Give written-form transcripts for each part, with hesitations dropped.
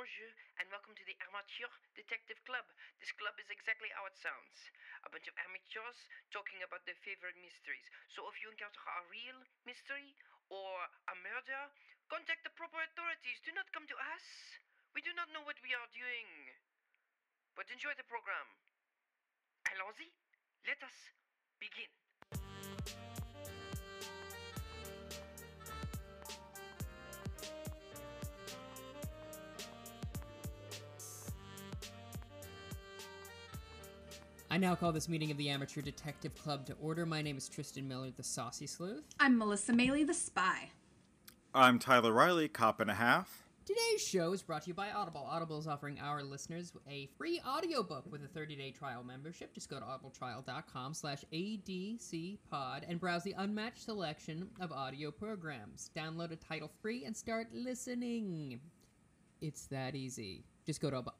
bonjour, and welcome to the Amateur Detective Club. This club is exactly how it sounds. A bunch of amateurs talking about their favorite mysteries. So if you encounter a real mystery or a murder, contact the proper authorities. Do not come to us. We do not know what we are doing. But enjoy the program. Allons-y. Let us begin. I now call this meeting of the Amateur Detective Club to order. My name is Tristan Miller, the Saucy Sleuth. I'm Melissa Maley, the Spy. I'm Tyler Riley, cop and a half. Today's show is brought to you by Audible. Audible is offering our listeners a free audiobook with a 30-day trial membership. Just go to audibletrial.com/adcpod and browse the unmatched selection of audio programs. Download a title free and start listening. It's that easy. Just go to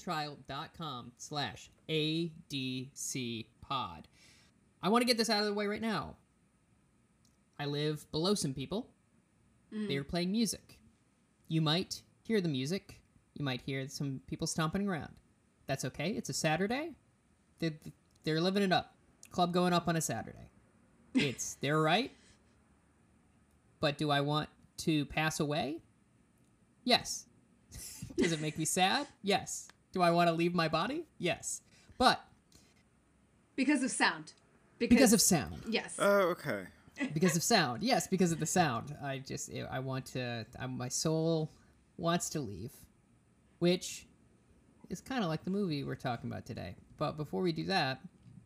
audibletrial.com/adcpod. I want to get this out of the way right now. I live below some people. They're playing music. You might hear the music. You might hear some people stomping around. That's okay. It's a Saturday. They're living it up. Club going up on a Saturday. It's their right. But do I want to pass away? Yes. Does it make me sad? Yes. Do I want to leave my body? Yes. But Because of sound. because of sound. Yes. Oh, okay. Because of sound. Yes, because of the sound. My soul wants to leave. Which is kind of like the movie we're talking about today. But before we do that,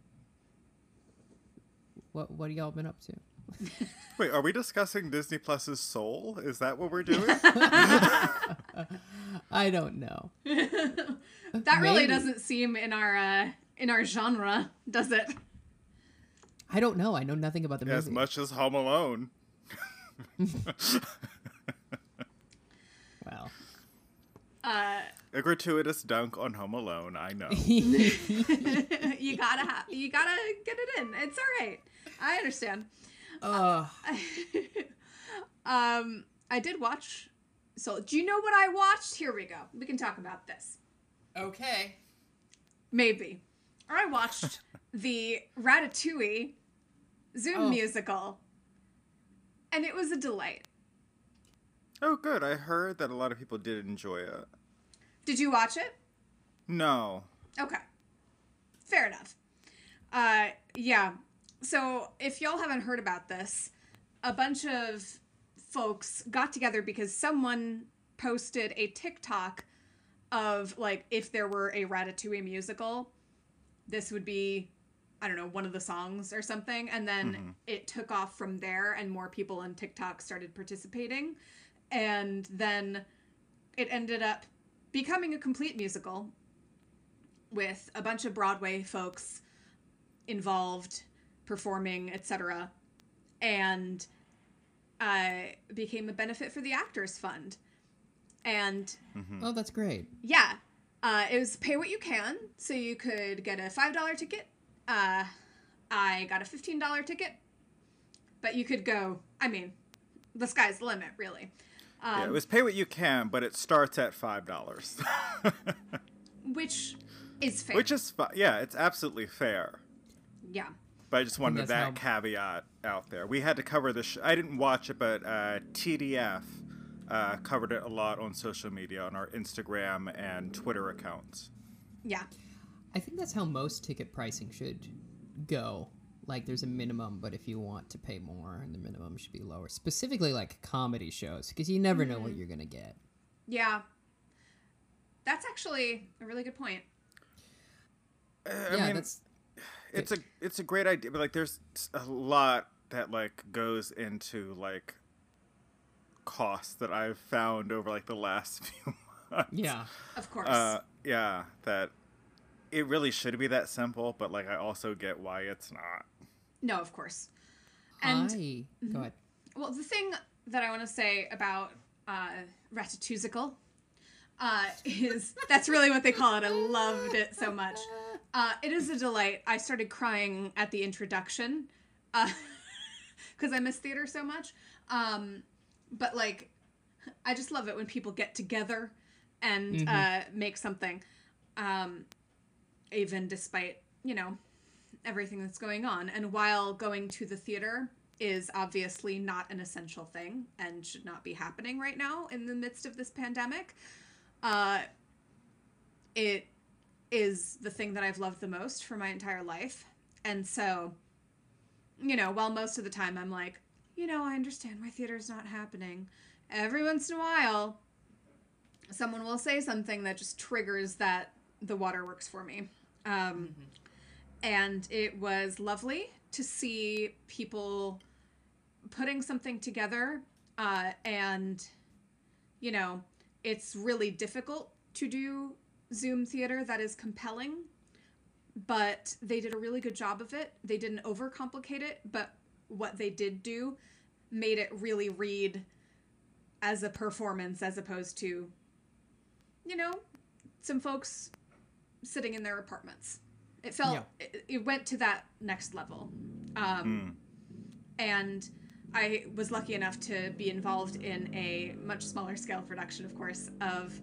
what have y'all been up to? Wait, are we discussing Disney Plus's Soul? Is that what we're doing? I don't know. That really maybe. doesn't seem in our genre, does it? I don't know. I know nothing about the movie. As much as Home Alone. Well. A gratuitous dunk on Home Alone, I know. You gotta get it in. It's all right. I understand. I did watch. So, do you know what I watched? Here we go. We can talk about this. Okay. Maybe. I watched the Ratatouille Zoom musical, and it was a delight. Oh, good. I heard that a lot of people did enjoy it. Did you watch it? No. Okay. Fair enough. Yeah. So, if y'all haven't heard about this, a bunch of folks got together because someone posted a TikTok of, like, if there were a Ratatouille musical, this would be, I don't know, one of the songs or something. And then it took off from there, and more people on TikTok started participating. And then it ended up becoming a complete musical with a bunch of Broadway folks involved, performing, etc. And became a benefit for the Actors Fund. And Oh, that's great. yeah, it was pay what you can. So you could get a $5 ticket. I got a $15 ticket. But you could go, I mean, the sky's the limit, really. Yeah, it was pay what you can, but it starts at $5. Which is fair. Which is, yeah, it's absolutely fair. Yeah. But I just wanted that's that caveat out there. We had to cover this. I didn't watch it, but TDF covered it a lot on social media, on our Instagram and Twitter accounts. Yeah. I think that's how most ticket pricing should go. Like, there's a minimum, but if you want to pay more, the minimum should be lower. Specifically, like, comedy shows, because you never know what you're going to get. Yeah. That's actually a really good point. I mean, it's a great idea, but, like, there's a lot that, like, goes into, like, costs that I've found over, like, the last few months. Yeah. Of course. Yeah, that it really should be that simple, but, like, I also get why it's not. No, of course. And Go ahead. well, the thing that I want to say about Ratatouille is that's really what they call it. I loved it so much. It is a delight. I started crying at the introduction because I miss theater so much. But, like, I just love it when people get together and make something, even despite, everything that's going on. And while going to the theater is obviously not an essential thing and should not be happening right now in the midst of this pandemic, it is the thing that I've loved the most for my entire life. And so, while most of the time I'm like, I understand why theater's not happening, every once in a while, someone will say something that just triggers that the waterworks for me. And it was lovely to see people putting something together. And, it's really difficult to do Zoom theater that is compelling, but they did a really good job of it. They didn't overcomplicate it, but what they did do made it really read as a performance as opposed to, some folks sitting in their apartments. It felt, it went to that next level. And I was lucky enough to be involved in a much smaller scale production, of course, of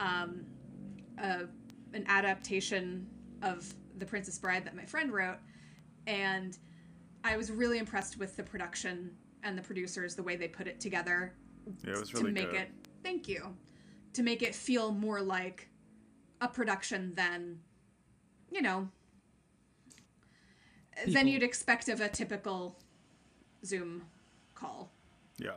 an adaptation of The Princess Bride that my friend wrote. And I was really impressed with the production and the producers, the way they put it together. Yeah, it was really good. Thank you. To make it feel more like a production than, than you'd expect of a typical Zoom call. Yeah.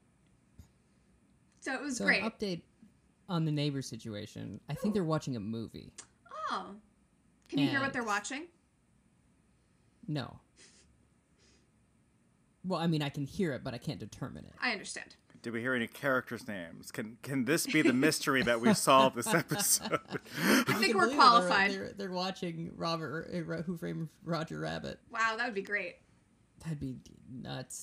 So it was great. An update on the neighbor situation. I think they're watching a movie. Oh. Can you hear what they're watching? No. Well, I mean, I can hear it, but I can't determine it. I understand. Did we hear any characters' names? Can this be the mystery that we solve this episode? I think we're qualified. They're watching Who Framed Roger Rabbit. Wow, that would be great. That'd be nuts.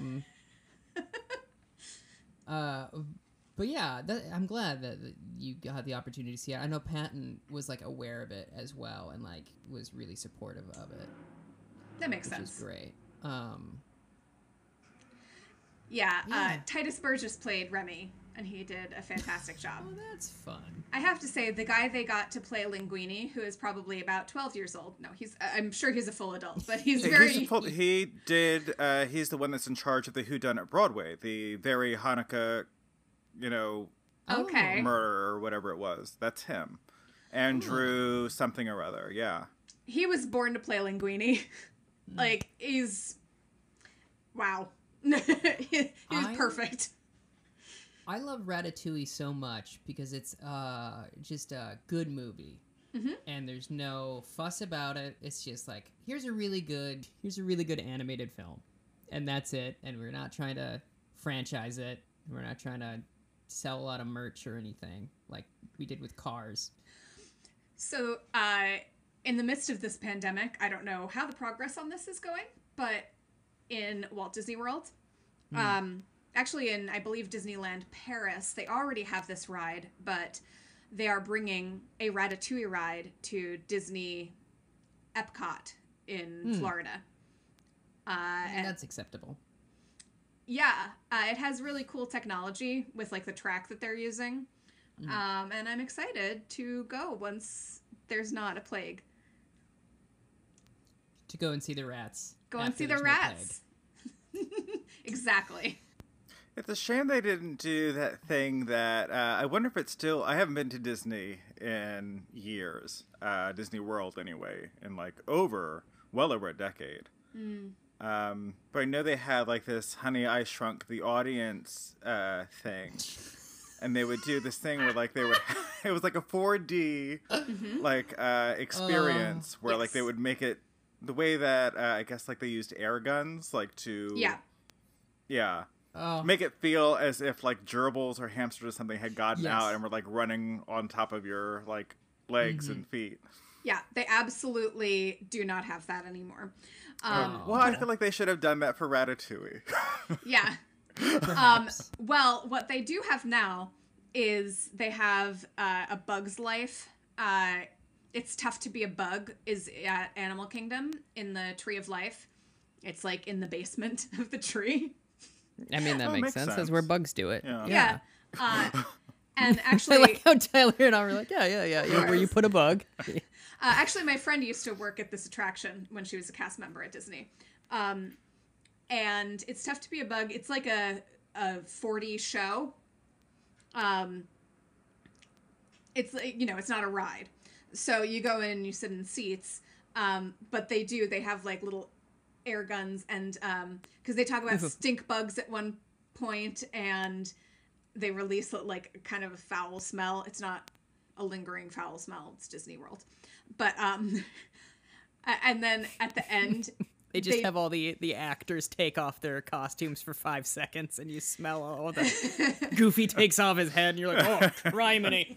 But yeah, I'm glad that you had the opportunity to see it. I know Patton was aware of it as well and was really supportive of it. That makes sense. Which is great. Yeah. Titus Burgess played Remy, and he did a fantastic job. Oh, that's fun. I have to say, the guy they got to play Linguini, who is probably about 12 years old. No, I'm sure he's a full adult, but he's very... He's the one that's in charge of the Whodunit Broadway, the very Hanukkah, okay. murder or whatever it was. That's him. Andrew something or other, yeah. He was born to play Linguini. He's... Wow. He was perfect. I love Ratatouille so much because it's just a good movie. And there's no fuss about it. It's just here's a really good animated film. And that's it. And we're not trying to franchise it. We're not trying to sell a lot of merch or anything like we did with Cars. So, in the midst of this pandemic, I don't know how the progress on this is going, but in Walt Disney World, actually in, I believe, Disneyland Paris, they already have this ride, but they are bringing a Ratatouille ride to Disney Epcot in Florida. And that's acceptable. Yeah, it has really cool technology with the track that they're using. And I'm excited to go once there's not a plague. To go and see the rats. Go and see the rats. Exactly. It's a shame they didn't do that thing that, I wonder if it's still, I haven't been to Disney in years, Disney World anyway, in well over a decade. But I know they had this Honey, I Shrunk the Audience thing. And they would do this thing where they would, it was a 4D experience where they would make it the way that I guess they used air guns to make it feel as if gerbils or hamsters or something had gotten out and were running on top of your legs and feet. Yeah, they absolutely do not have that anymore. Well, I feel like they should have done that for Ratatouille. Yeah. Well, what they do have now is they have A Bug's Life. It's Tough to Be a Bug is at Animal Kingdom in the Tree of Life. It's in the basement of the tree. I mean, that makes sense. That's where bugs do it. Yeah. And I actually, like how Tyler and I were like, yeah, where you put a bug. actually, my friend used to work at this attraction when she was a cast member at Disney. And it's tough to be a bug. It's like a 4D show. It's like, it's not a ride. So you go in and you sit in seats. But they have like little air guns, and because they talk about stink bugs at one point, and they release like kind of a foul smell. It's not a lingering foul smell. It's Disney World. But and then at the end they just have all the actors take off their costumes for 5 seconds, and you smell all the Goofy takes off his head, and you're like, oh, criminy.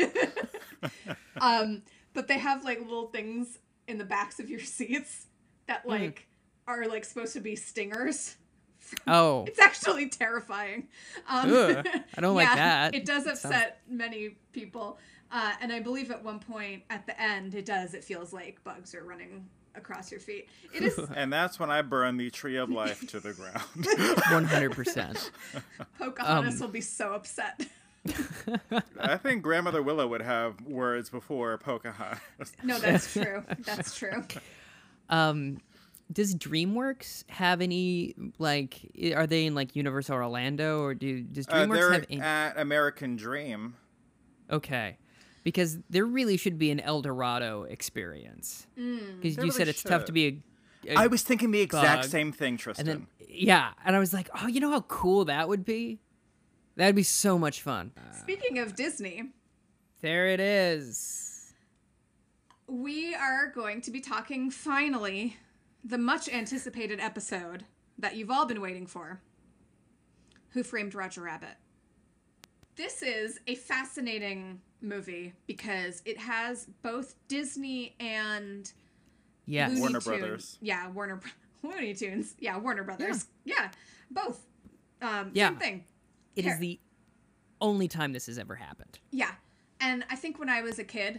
But they have like little things in the backs of your seats that like are like supposed to be stingers. Oh, it's actually terrifying. Ugh, I don't like that. It does upset many people. And I believe at one point at the end, it feels like bugs are running across your feet. It is, and that's when I burn the tree of life to the ground. 100%. Pocahontas will be so upset. I think Grandmother Willow would have words before Pocahontas. No, that's true. That's true. Does DreamWorks have any, like, are they in like Universal Orlando, or does DreamWorks have any? At American Dream. Okay. Because there really should be an El Dorado experience. Because you said it's tough to be a I was thinking the exact bug. same thing, Tristan. And then, and I was like, oh, you know how cool that would be? That'd be so much fun. Speaking of Disney, there it is. We are going to be talking, finally, the much anticipated episode that you've all been waiting for. Who Framed Roger Rabbit? This is a fascinating movie because it has both Disney and Looney Warner Tunes. Brothers. Yeah, Looney Tunes. Yeah, Warner Brothers. Yeah, both. Same thing. It is the only time this has ever happened. Yeah. And I think when I was a kid,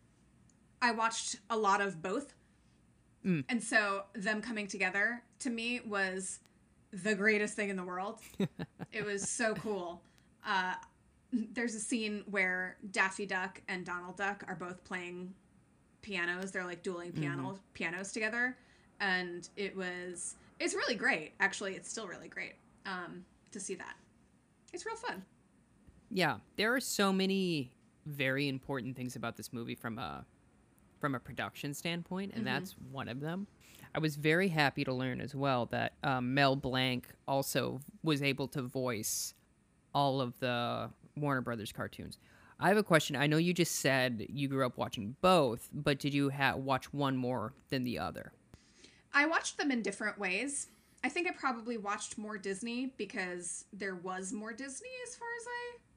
I watched a lot of both. And so them coming together to me was the greatest thing in the world. It was so cool. There's a scene where Daffy Duck and Donald Duck are both playing pianos. They're like dueling pianos together. And it's really great. Actually, it's still really great to see that. It's real fun. Yeah, there are so many very important things about this movie from a production standpoint, and that's one of them. I was very happy to learn as well that Mel Blanc also was able to voice all of the Warner Brothers cartoons. I have a question. I know you just said you grew up watching both, but did you watch one more than the other? I watched them in different ways. I think I probably watched more Disney because there was more Disney as far as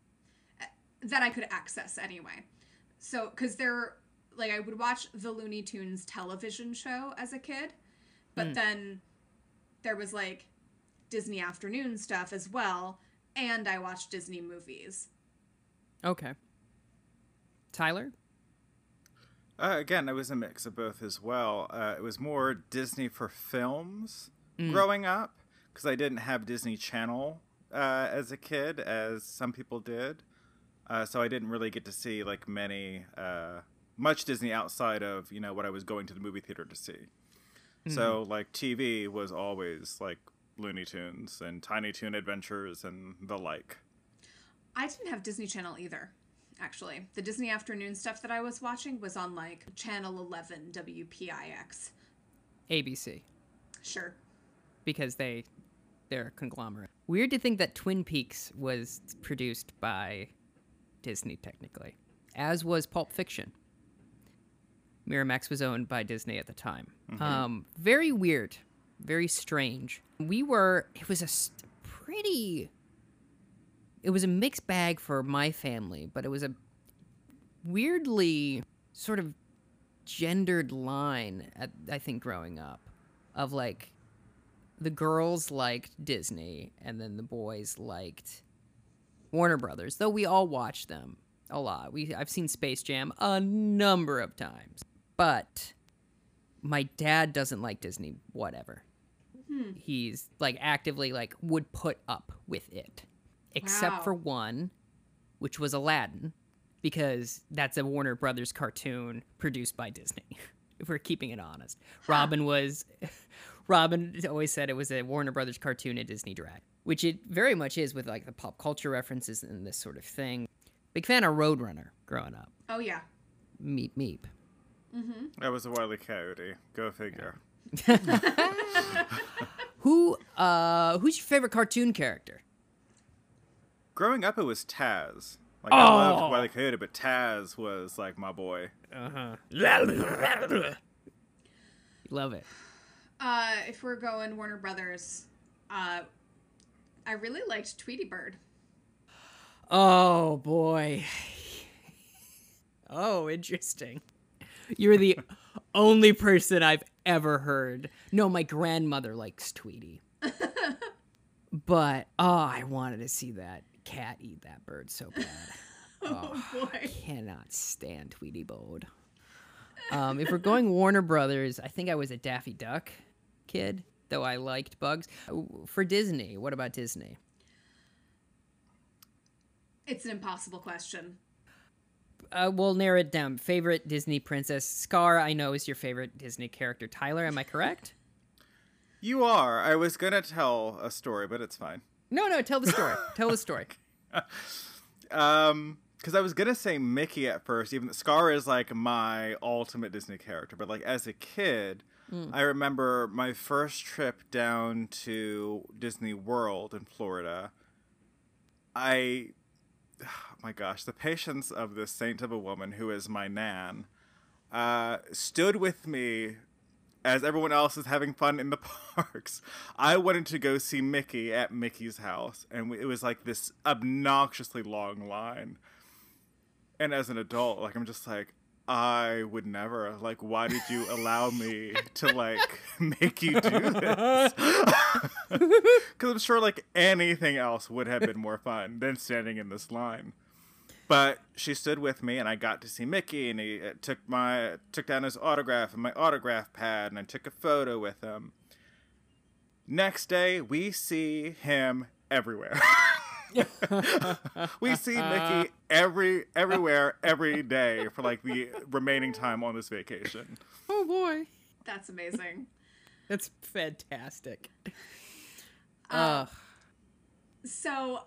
that I could access anyway. So, because I would watch the Looney Tunes television show as a kid, but then there was like Disney afternoon stuff as well, and I watched Disney movies. Okay. Tyler? Again, it was a mix of both as well. It was more Disney for films growing up, because I didn't have Disney Channel as a kid, as some people did. So I didn't really get to see like much Disney outside of, what I was going to the movie theater to see. So like TV was always like Looney Tunes and Tiny Toon Adventures and the like. I didn't have Disney Channel either, actually. The Disney afternoon stuff that I was watching was on like Channel 11 WPIX. ABC. Sure. Because they're a conglomerate. Weird to think that Twin Peaks was produced by Disney, technically, as was Pulp Fiction. Miramax was owned by Disney at the time. Very weird, very strange. It was a mixed bag for my family, but it was a weirdly sort of gendered line, I think, growing up, of like the girls liked Disney and then the boys liked Warner Brothers, though we all watched them a lot. I've seen Space Jam a number of times. But my dad doesn't like Disney, whatever. He's like actively like would put up with it. Except for one, which was Aladdin, because that's a Warner Brothers cartoon produced by Disney, if we're keeping it honest. Huh. Robin always said it was a Warner Brothers cartoon at Disney Direct, which it very much is with like the pop culture references and this sort of thing. Big fan of Roadrunner growing up. Oh, yeah. Meep meep. Mm-hmm. That was a Wile E. Coyote. Go figure. Who's your favorite cartoon character? Growing up, it was Taz. Like, I loved Wile E. Coyote, but Taz was, like, my boy. Uh-huh. Love it. If we're going Warner Brothers, I really liked Tweety Bird. Oh, boy. Oh, interesting. You're the only person I've ever heard. No, my grandmother likes Tweety. But, I wanted to see that cat eat that bird so bad. Oh, boy. I cannot stand Tweety Bird. If we're going Warner Brothers, I think I was a Daffy Duck kid, though I liked Bugs. For Disney, what about Disney? It's an impossible question. We'll narrow it down. Favorite Disney princess? Scar, I know, is your favorite Disney character. Tyler, am I correct? You are. I was going to tell a story, but it's fine. No, tell the story. Tell the story. Because I was going to say Mickey at first, even Scar is like my ultimate Disney character. But like as a kid, I remember my first trip down to Disney World in Florida. Oh my gosh, the patience of this saint of a woman who is my nan stood with me as everyone else is having fun in the parks. I wanted to go see Mickey at Mickey's house, and it was like this obnoxiously long line. And as an adult, like, I'm just like, I would never. Like, why did you allow me to, like, make you do this? Because I'm sure, like, anything else would have been more fun than standing in this line. But she stood with me, and I got to see Mickey, and he took down his autograph and my autograph pad, and I took a photo with him. Next day, we see him everywhere. We see Mickey everywhere, every day for like the remaining time on this vacation. Oh boy, That's amazing. that's fantastic. So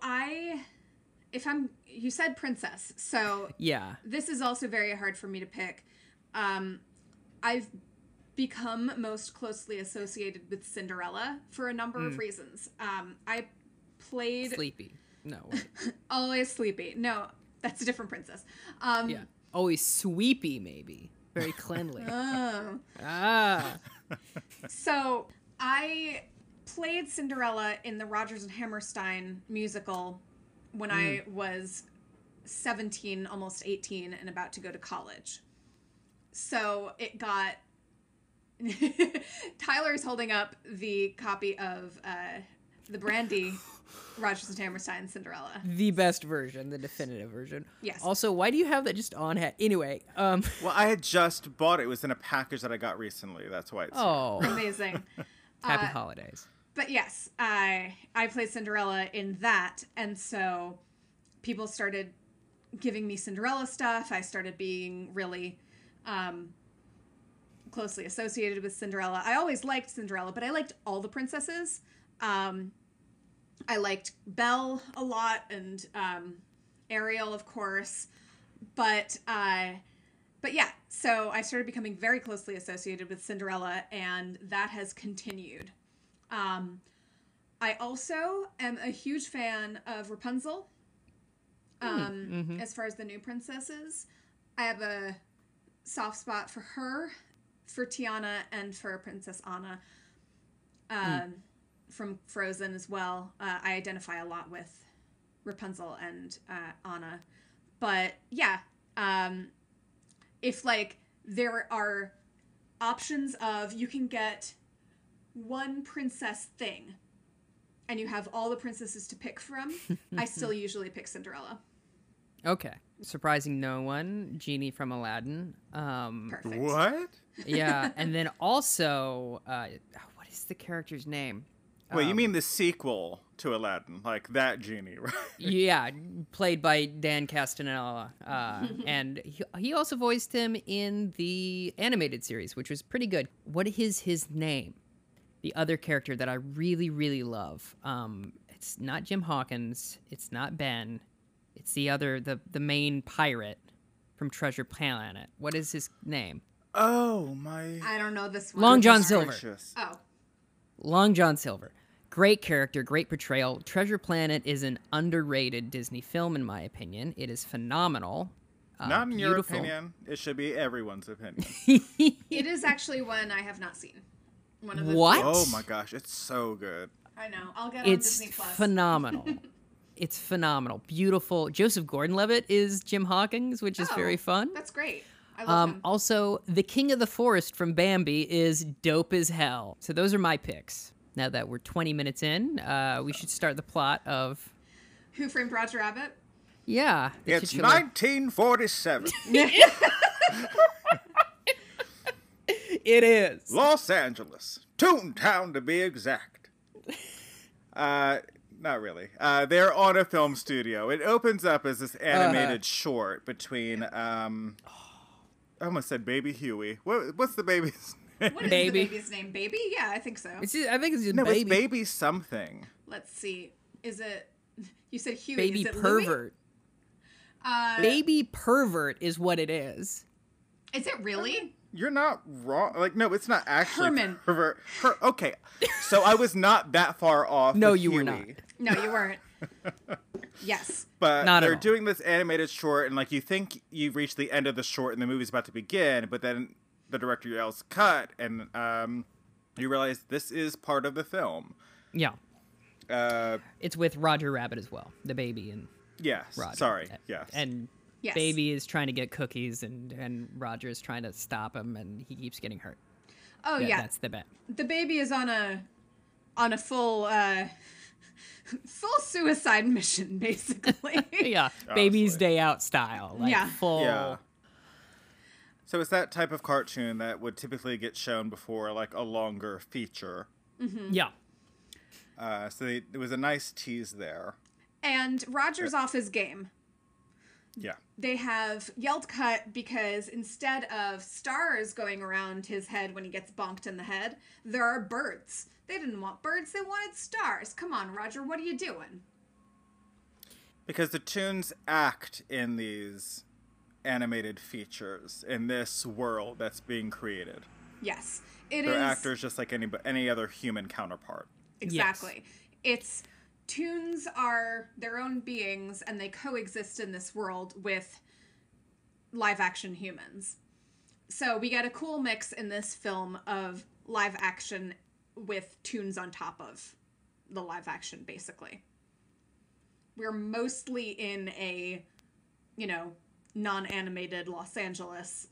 you said princess, so Yeah. this is also very hard for me to pick. I've become most closely associated with Cinderella for a number of reasons. I played Sleepy. No. Wait. Always Sleepy. No, that's a different princess. Yeah. Always sweepy, maybe. Very cleanly. Oh. So I played Cinderella in the Rodgers and Hammerstein musical when I was 17, almost 18, and about to go to college. So it got... Tyler's holding up the copy of the Brandy Rodgers and Hammerstein Cinderella. The best version, the definitive version. Yes. Also, why do you have that just on hat? Anyway, Well, I had just bought it. It was in a package that I got recently. That's why it's Amazing. Happy holidays. But yes, I played Cinderella in that, and so people started giving me Cinderella stuff. I started being really closely associated with Cinderella. I always liked Cinderella, but I liked all the princesses. I liked Belle a lot, and Ariel, of course. But yeah, so I started becoming very closely associated with Cinderella, and that has continued. I also am a huge fan of Rapunzel. As far as the new princesses, I have a soft spot for her, for Tiana, and for Princess Anna from Frozen as well. I identify a lot with Rapunzel and Anna. But yeah, if like there are options of you can get one princess thing and you have all the princesses to pick from, I still usually pick Cinderella. Okay. Surprising no one. Genie from Aladdin. Perfect. What? Yeah, and then also, what is the character's name? Wait, you mean the sequel to Aladdin, like that genie, right? Yeah, played by Dan Castellaneta, and he also voiced him in the animated series, which was pretty good. What is his name? The other character that I really, really love. It's not Jim Hawkins. It's not Ben. It's the main pirate from Treasure Planet. What is his name? Oh my! I don't know this one. Long John Sorry. Silver. Oh. Long John Silver. Great character, great portrayal. Treasure Planet is an underrated Disney film, in my opinion. It is phenomenal. Not in your beautiful. opinion. It should be everyone's opinion. It is actually one I have not seen. One of the What? Oh my gosh, it's so good. I know. I'll get on It's Disney Plus. phenomenal. It's phenomenal. Beautiful. Joseph Gordon-Levitt is Jim Hawkins, which is very fun. That's great. I love him. Also, the King of the Forest from Bambi is dope as hell. So those are my picks. Now that we're 20 minutes in, we should start the plot of... Who Framed Roger Rabbit? Yeah. the It's titular- 1947. It is. Los Angeles. Toontown to be exact. Not really. They're on a film studio. It opens up as this animated short between, I almost said Baby Huey. What's the baby's name? What is Baby. the baby's name? Baby? Yeah, I think so. I think it's just No, Baby. it's Baby something. Let's see. Is it... You said Huey. Baby Is it Louie? Pervert. Baby Pervert is what it is. Is it really? You're not wrong. Like, no, it's not actually Herman. pervert. Okay, so I was not that far off. No, with you were Huey. No, you weren't. Yes. But Not at they're all. doing this animated short, and like you think you've reached the end of the short, and the movie's about to begin, but then the director yells "cut," and you realize this is part of the film. Yeah. It's with Roger Rabbit as well. The baby and Yes. Roger. Sorry. Yes. And Yes. Baby is trying to get cookies, and Roger is trying to stop him, and he keeps getting hurt. Oh, yeah. That's the bet. The baby is on a full full suicide mission, basically. Yeah. Baby's Day Out style. Like Yeah. full. Yeah. So it's that type of cartoon that would typically get shown before like a longer feature. Yeah. So it was a nice tease there. And Roger's off his game. Yeah. They have yelled cut because instead of stars going around his head when he gets bonked in the head, there are birds. They didn't want birds, they wanted stars. Come on, Roger, what are you doing? Because the tunes act in these animated features in this world that's being created. Yes. It They're is actors just like any other human counterpart. exactly. It's tunes are their own beings and they coexist in this world with live action humans. So we get a cool mix in this film of live action with tunes on top of the live action, basically. We're mostly in a, non-animated Los Angeles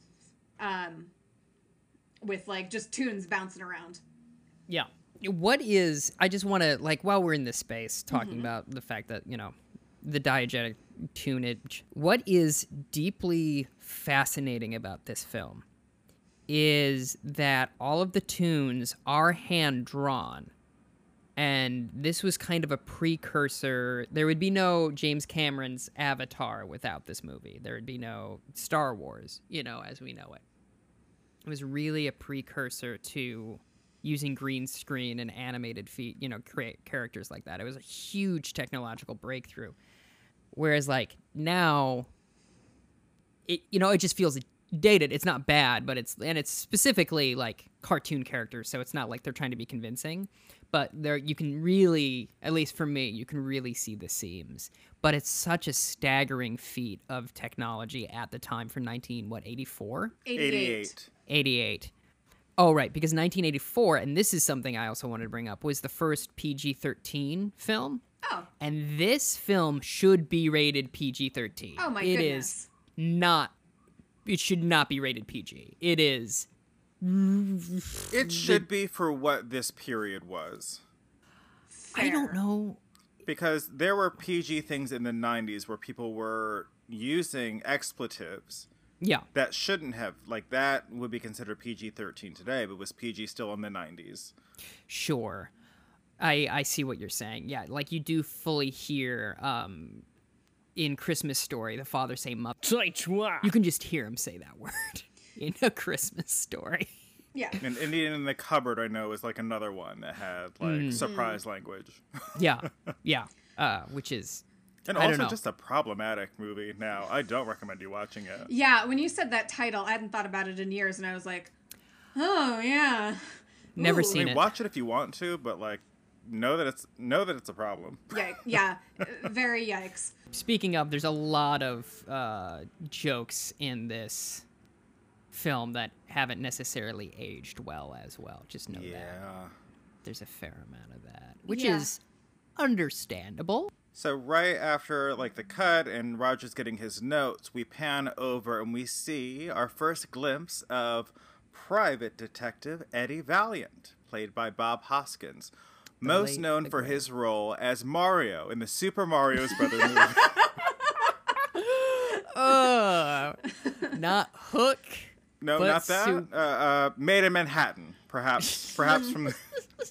with like just tunes bouncing around. Yeah. What is, I just want to, like, while we're in this space, talking about the fact that, the diegetic tunage, what is deeply fascinating about this film is that all of the tunes are hand-drawn. And this was kind of a precursor. There would be no James Cameron's Avatar without this movie. There would be no Star Wars, as we know it. It was really a precursor to using green screen and animated create characters like that. It was a huge technological breakthrough. Whereas like now it just feels dated. It's not bad, but it's specifically like cartoon characters, so it's not like they're trying to be convincing. But you can really, at least for me, you can really see the seams. But it's such a staggering feat of technology at the time for 84? 88. 88. Oh, right, because 1984, and this is something I also wanted to bring up, was the first PG-13 film. Oh. And this film should be rated PG-13. Oh, my It goodness. is not. It should not be rated PG. It is. It should be for what this period was. I don't Fair. know. Because there were PG things in the 90s where people were using expletives Yeah. that shouldn't have. Like, that would be considered PG-13 today, but was PG still in the 90s. Sure. I see what you're saying. Yeah, like you do fully hear in Christmas Story the father say Muppet. You can just hear him say that word in A Christmas Story. Yeah. And Indian in the Cupboard, I know, is like another one that had like surprise language. Yeah. Which is, and I don't also know. just a problematic movie now. I don't recommend you watching it. Yeah, when you said that title, I hadn't thought about it in years, and I was like, oh, yeah. Never Ooh. seen it. Watch it if you want to, but like know that it's a problem. Yeah, very yikes. Speaking of, there's a lot of jokes in this film that haven't necessarily aged well as well. Just know that. There's a fair amount of that, which is understandable. So right after like the cut and Roger's getting his notes, we pan over and we see our first glimpse of Private Detective Eddie Valiant, played by Bob Hoskins, most known for his role as Mario in the Super Mario Brothers movie. Not Hook. No, not that. Made in Manhattan, perhaps from the...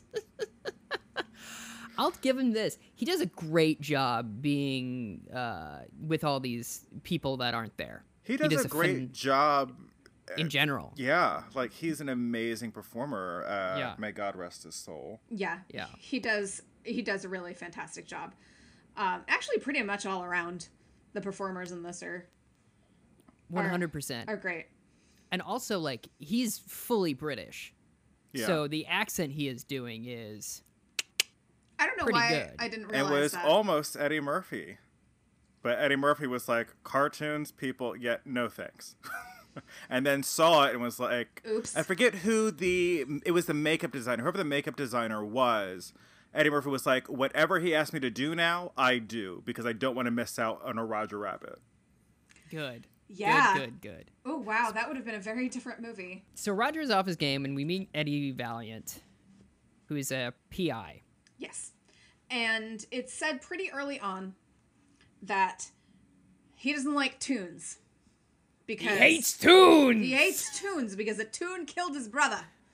I'll give him this. He does a great job being with all these people that aren't there. He does a great job in general. Yeah, like he's an amazing performer. May God rest his soul. Yeah. He does a really fantastic job. Actually, pretty much all around, the performers in this are 100% are great. And also, like, he's fully British. Yeah. So the accent he is doing is I don't know pretty why good. I didn't realize that. It was that. almost Eddie Murphy. But Eddie Murphy was like, cartoons, people, yet no thanks. And then saw it and was like, oops. I forget who it was the makeup designer. Whoever the makeup designer was, Eddie Murphy was like, whatever he asked me to do now, I do. Because I don't want to miss out on a Roger Rabbit. Good. Yeah. Good. Oh, wow. That would have been a very different movie. So Roger's off his game, and we meet Eddie Valiant, who is a PI. Yes. And it's said pretty early on that he doesn't like tunes. Because he hates tunes! He hates tunes because a tune killed his brother.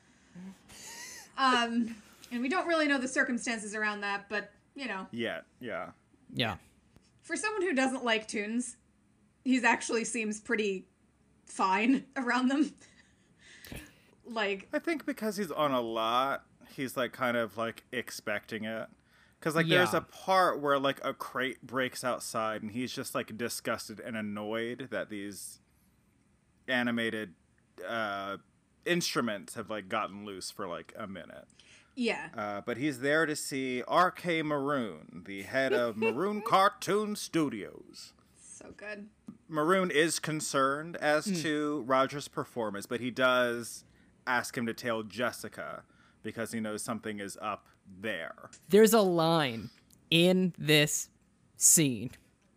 And we don't really know the circumstances around that, but, you know. Yeah. For someone who doesn't like tunes, he actually seems pretty fine around them. Like, I think because he's on a lot, he's like kind of like expecting it. Because like there's a part where like a crate breaks outside and he's just like disgusted and annoyed that these animated instruments have like gotten loose for like a minute. Yeah. But he's there to see R.K. Maroon, the head of Maroon Cartoon Studios. So good. Maroon is concerned as to Roger's performance, but he does ask him to tell Jessica because he knows something is up there. There's a line in this scene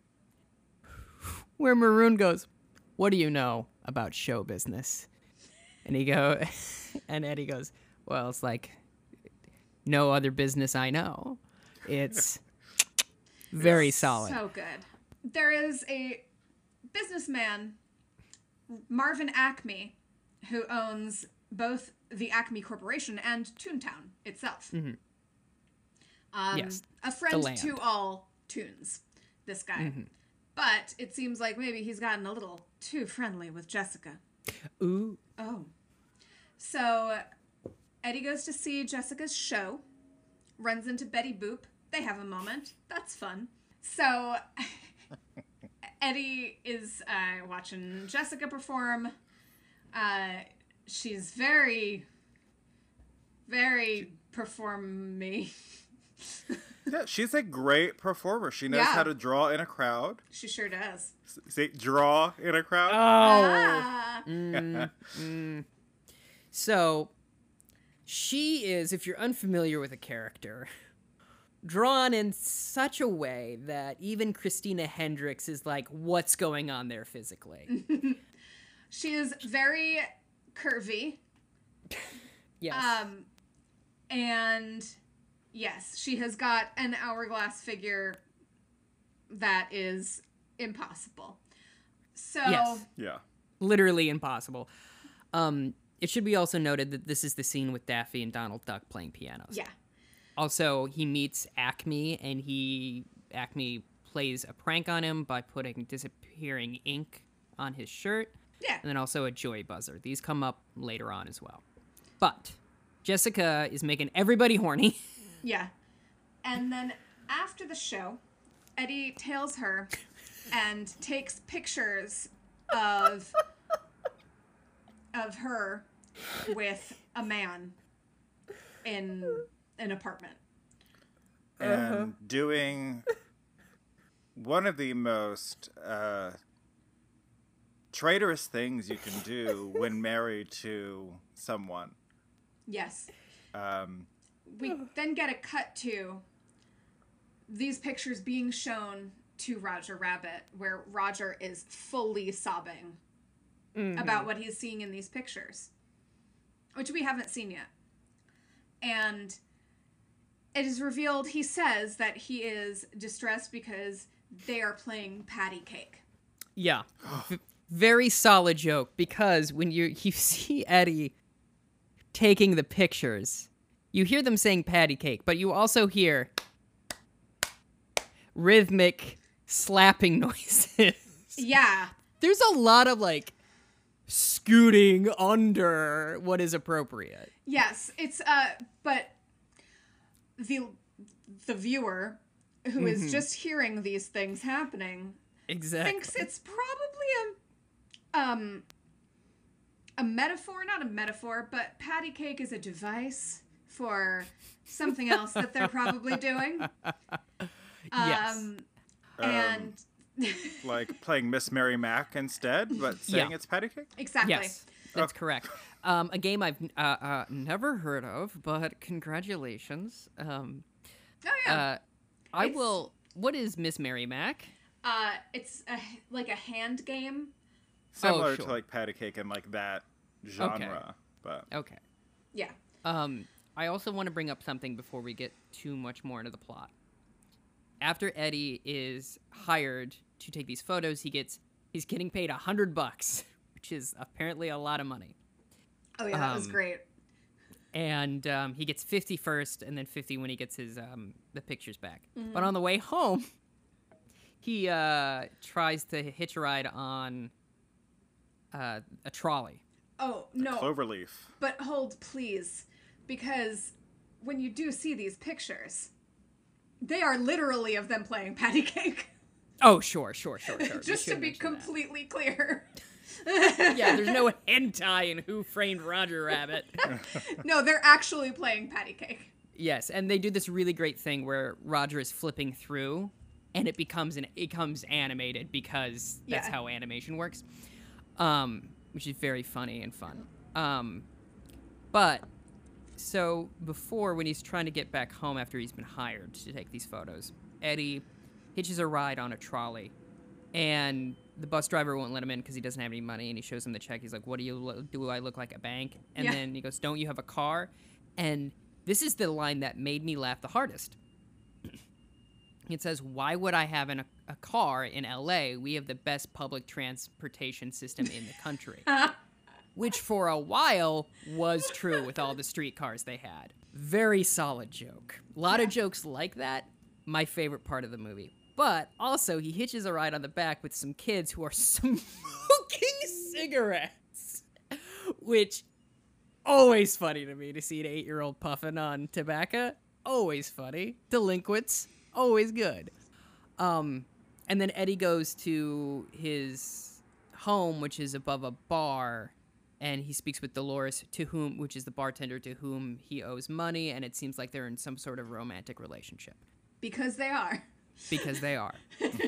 where Maroon goes, "What do you know about show business?" And and Eddie goes, "Well, it's like no other business I know." It's very solid. So good. There is a businessman, Marvin Acme, who owns both the Acme Corporation and Toontown itself. Mm-hmm. Yes, a friend to all tunes, this guy. Mm-hmm. But it seems like maybe he's gotten a little too friendly with Jessica. Ooh. Oh. So Eddie goes to see Jessica's show, runs into Betty Boop. They have a moment. That's fun. So Eddie is watching Jessica perform. She's very, very perform-y. Yeah, she's a great performer. She knows how to draw in a crowd. She sure does. See, draw in a crowd? So, she is, if you're unfamiliar with a character, drawn in such a way that even Christina Hendricks is like, what's going on there physically? She is very curvy. Yes. And yes, she has got an hourglass figure that is impossible. So yes. Yeah. Literally impossible. It should be also noted that this is the scene with Daffy and Donald Duck playing pianos. Yeah. Also, he meets Acme, and Acme plays a prank on him by putting disappearing ink on his shirt. Yeah. And then also a joy buzzer. These come up later on as well. But Jessica is making everybody horny. Yeah. And then after the show, Eddie tails her and takes pictures of her with a man in an apartment. And doing one of the most traitorous things you can do when married to someone. Yes. We then get a cut to these pictures being shown to Roger Rabbit, where Roger is fully sobbing about what he's seeing in these pictures, which we haven't seen yet. And it is revealed, he says that he is distressed because they are playing patty cake. Yeah. Very solid joke, because when you see Eddie taking the pictures, you hear them saying patty cake, but you also hear rhythmic slapping noises. Yeah. There's a lot of, like, scooting under what is appropriate. Yes, it's but the viewer who is just hearing these things happening thinks it's probably a metaphor, not a metaphor, but patty cake is a device for something else that they're probably doing. Yes. And like playing Miss Mary Mac instead, but saying it's patty cake? Exactly. Yes, that's correct. A game I've never heard of, but congratulations. Oh yeah. What is Miss Mary Mac? It's like a hand game. Similar sure. to like patty cake and like that genre, but Okay. Yeah. I also want to bring up something before we get too much more into the plot. After Eddie is hired to take these photos, he's getting paid $100, which is apparently a lot of money. Oh yeah, that was great. And he gets 50 first, and then 50 when he gets his the pictures back. But on the way home, he tries to hitch a ride on a trolley. Oh no, Cloverleaf. but hold please, because when you do see these pictures, they are literally of them playing patty cake. Oh, sure. Just to be completely clear. Yeah, there's no hentai in Who Framed Roger Rabbit. No, they're actually playing patty cake. Yes, and they do this really great thing where Roger is flipping through, and it becomes animated because that's how animation works, which is very funny and fun. But so before, when he's trying to get back home after he's been hired to take these photos, Eddie hitches a ride on a trolley, and the bus driver won't let him in because he doesn't have any money, and he shows him the check. He's like, "What do I look like a bank?" And then he goes, "Don't you have a car?" And this is the line that made me laugh the hardest. It says, "Why would I have a car in LA? We have the best public transportation system in the country." Which for a while was true with all the streetcars they had. Very solid joke. A lot of jokes like that. My favorite part of the movie. But also, he hitches a ride on the back with some kids who are smoking cigarettes. Which, always funny to me to see an 8-year-old puffing on tobacco. Always funny. Delinquents. Always good. And then Eddie goes to his home, which is above a bar, and he speaks with Dolores, which is the bartender to whom he owes money, and it seems like they're in some sort of romantic relationship. Because they are. Because they are.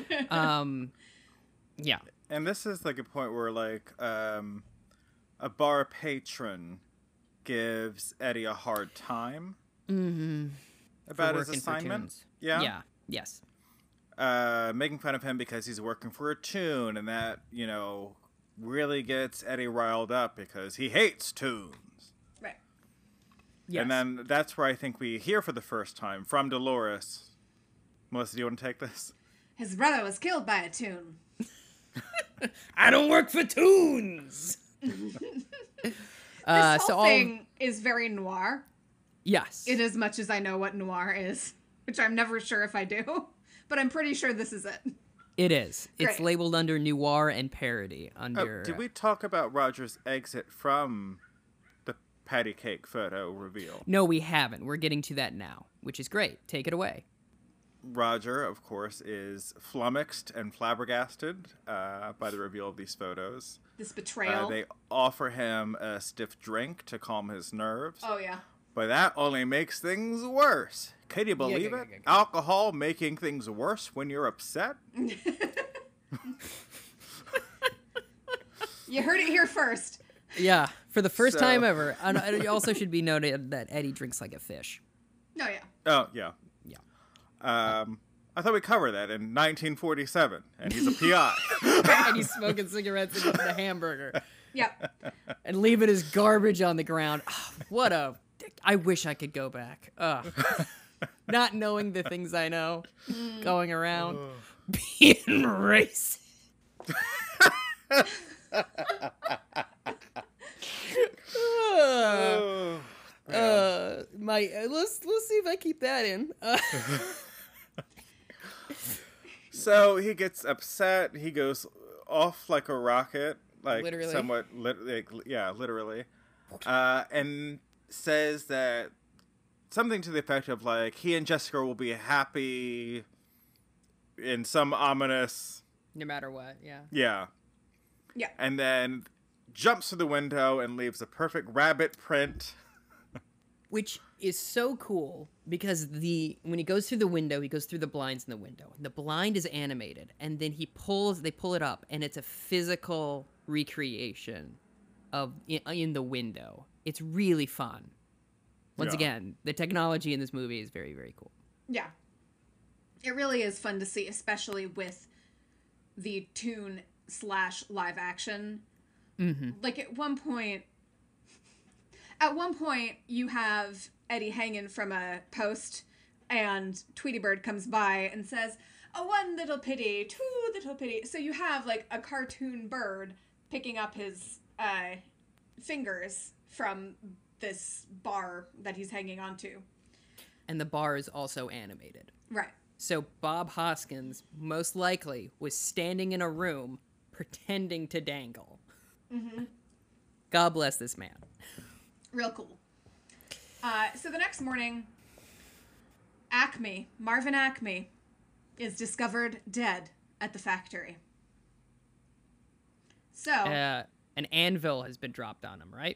Yeah. And this is like a point where like a bar patron gives Eddie a hard time about his assignment. Yeah. Yes. Making fun of him because he's working for a tune, and that, really gets Eddie riled up because he hates tunes. Right. Yes. And then that's where I think we hear for the first time from Dolores. Melissa, do you want to take this? His brother was killed by a tune. I don't work for tunes! This whole thing is very noir. Yes. in as much as I know what noir is, which I'm never sure if I do, but I'm pretty sure this is it. It is. It's Great. labeled under noir and parody. Under. Did we talk about Roger's exit from the patty cake photo reveal? No, we haven't. We're getting to that now, which is great. Take it away. Roger, of course, is flummoxed and flabbergasted by the reveal of these photos. This betrayal. They offer him a stiff drink to calm his nerves. Oh, yeah. But that only makes things worse. Can you believe it? Alcohol making things worse when you're upset? You heard it here first. Yeah, for the first time ever. And it also should be noted that Eddie drinks like a fish. Oh, yeah. Oh, yeah. Yeah. I thought we covered that in 1947, and he's a PI. And he's smoking cigarettes and eating a hamburger. Yep. And leaving his garbage on the ground. Oh, what a... I wish I could go back. Not knowing the things I know. Going around. Being racist. Let's see if I keep that in. So he gets upset. He goes off like a rocket, like Literally. somewhat, literally, and says that something to the effect of like he and Jessica will be happy in some ominous. No matter what, yeah. Yeah. Yeah. And then jumps through the window and leaves a perfect rabbit print. Which is so cool because when he goes through the window, he goes through the blinds in the window. The blind is animated, and then they pull it up, and it's a physical recreation of in the window. It's really fun. Once again, the technology in this movie is very, very cool. Yeah. It really is fun to see, especially with the toon/live action. Mm-hmm. Like at one point, you have Eddie hanging from a post, and Tweety Bird comes by and says, "Oh, one little pity, two little pity." So you have like a cartoon bird picking up his fingers from this bar that he's hanging onto. And the bar is also animated. Right. So Bob Hoskins most likely was standing in a room pretending to dangle. Mm-hmm. God bless this man. Real cool. So the next morning, Marvin Acme, is discovered dead at the factory. So... an anvil has been dropped on him, right?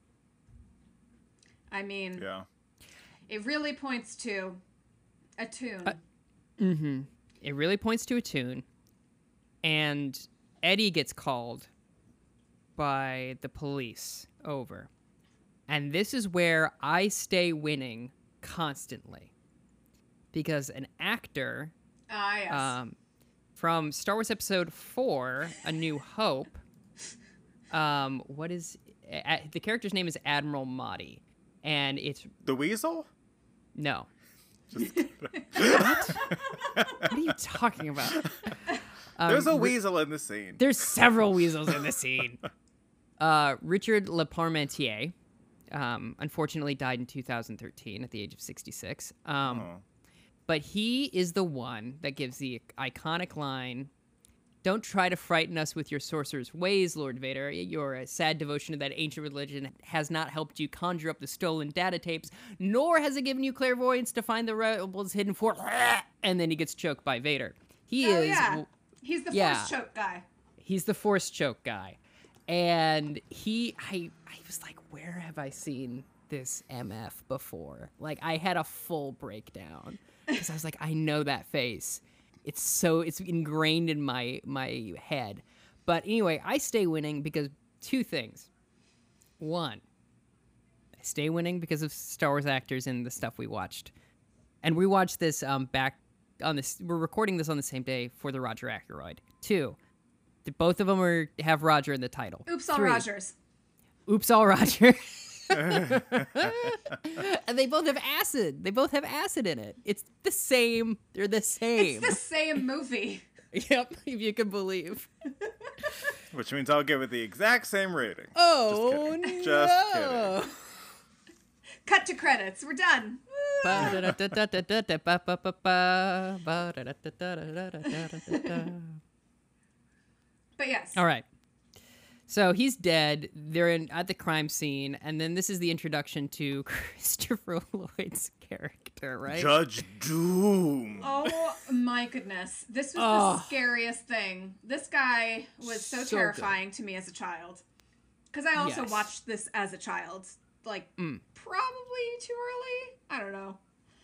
I mean... Yeah. It really points to a tune. Mm-hmm. It really points to a tune. And Eddie gets called by the police over. And this is where I stay winning constantly. Because an actor Yes. from Star Wars Episode 4, A New Hope, the character's name is Admiral Mahdi. And it's... The Weasel? No. What are you talking about? There's a weasel in the scene. There's several weasels in the scene. Richard LeParmentier, unfortunately died in 2013 at the age of 66. But he is the one that gives the iconic line, "Don't try to frighten us with your sorcerer's ways, Lord Vader. Your sad devotion to that ancient religion has not helped you conjure up the stolen data tapes, nor has it given you clairvoyance to find the rebels hidden for..." And then he gets choked by Vader. Yeah. He's the force choke guy. He's the force choke guy. And I was like, where have I seen this MF before? Like, I had a full breakdown. Because I was like, I know that face. It's ingrained in my head. But anyway, I stay winning because two things. One, I stay winning because of Star Wars actors and the stuff we watched. And we watched this back on this. We're recording this on the same day for the Roger Ackroyd. Two, both of them have Roger in the title. Oops, all Three, Rogers. Oops, all Roger. And they both have acid. They both have acid in it. It's the same. They're the same. It's the same movie. Yep, if you can believe. Which means I'll give it the exact same rating. Oh, Just kidding. Cut to credits. We're done. But yes. All right. So he's dead. They're at the crime scene, and then this is the introduction to Christopher Lloyd's character, right? Judge Doom. Oh my goodness. This was the scariest thing. This guy was so terrifying to me as a child. Because I also watched this as a child. Like, probably too early? I don't know.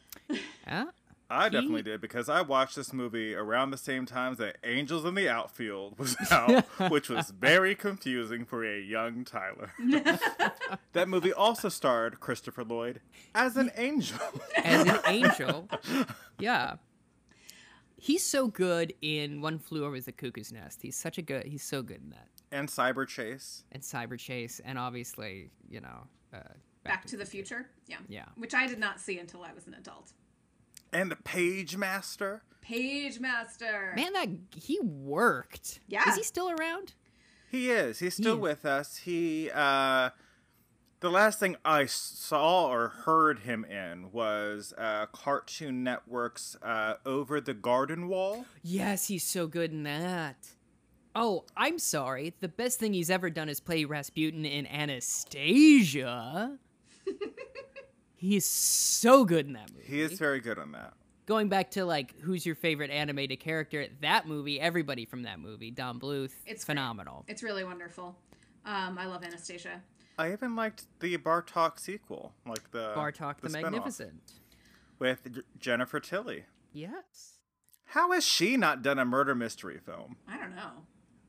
I definitely did, because I watched this movie around the same time that Angels in the Outfield was out, which was very confusing for a young Tyler. That movie also starred Christopher Lloyd as an angel. As an angel. Yeah. He's so good in One Flew Over the Cuckoo's Nest. He's so good in that. And Cyber Chase. And obviously, you know, Back to the Future? Yeah. Yeah. Which I did not see until I was an adult. And the Page Master. Page Master. Man, he worked. Yeah. Is he still around? He is. He's still with us. He, the last thing I saw or heard him in was Cartoon Network's Over the Garden Wall. Yes, he's so good in that. Oh, I'm sorry. The best thing he's ever done is play Rasputin in Anastasia. He's so good in that movie. He is very good on that. Going back to, like, who's your favorite animated character? That movie, everybody from that movie. Don Bluth. It's phenomenal. Great. It's really wonderful. I love Anastasia. I even liked the Bartok sequel. Like the Bartok the Magnificent. With Jennifer Tilly. Yes. How has she not done a murder mystery film? I don't know.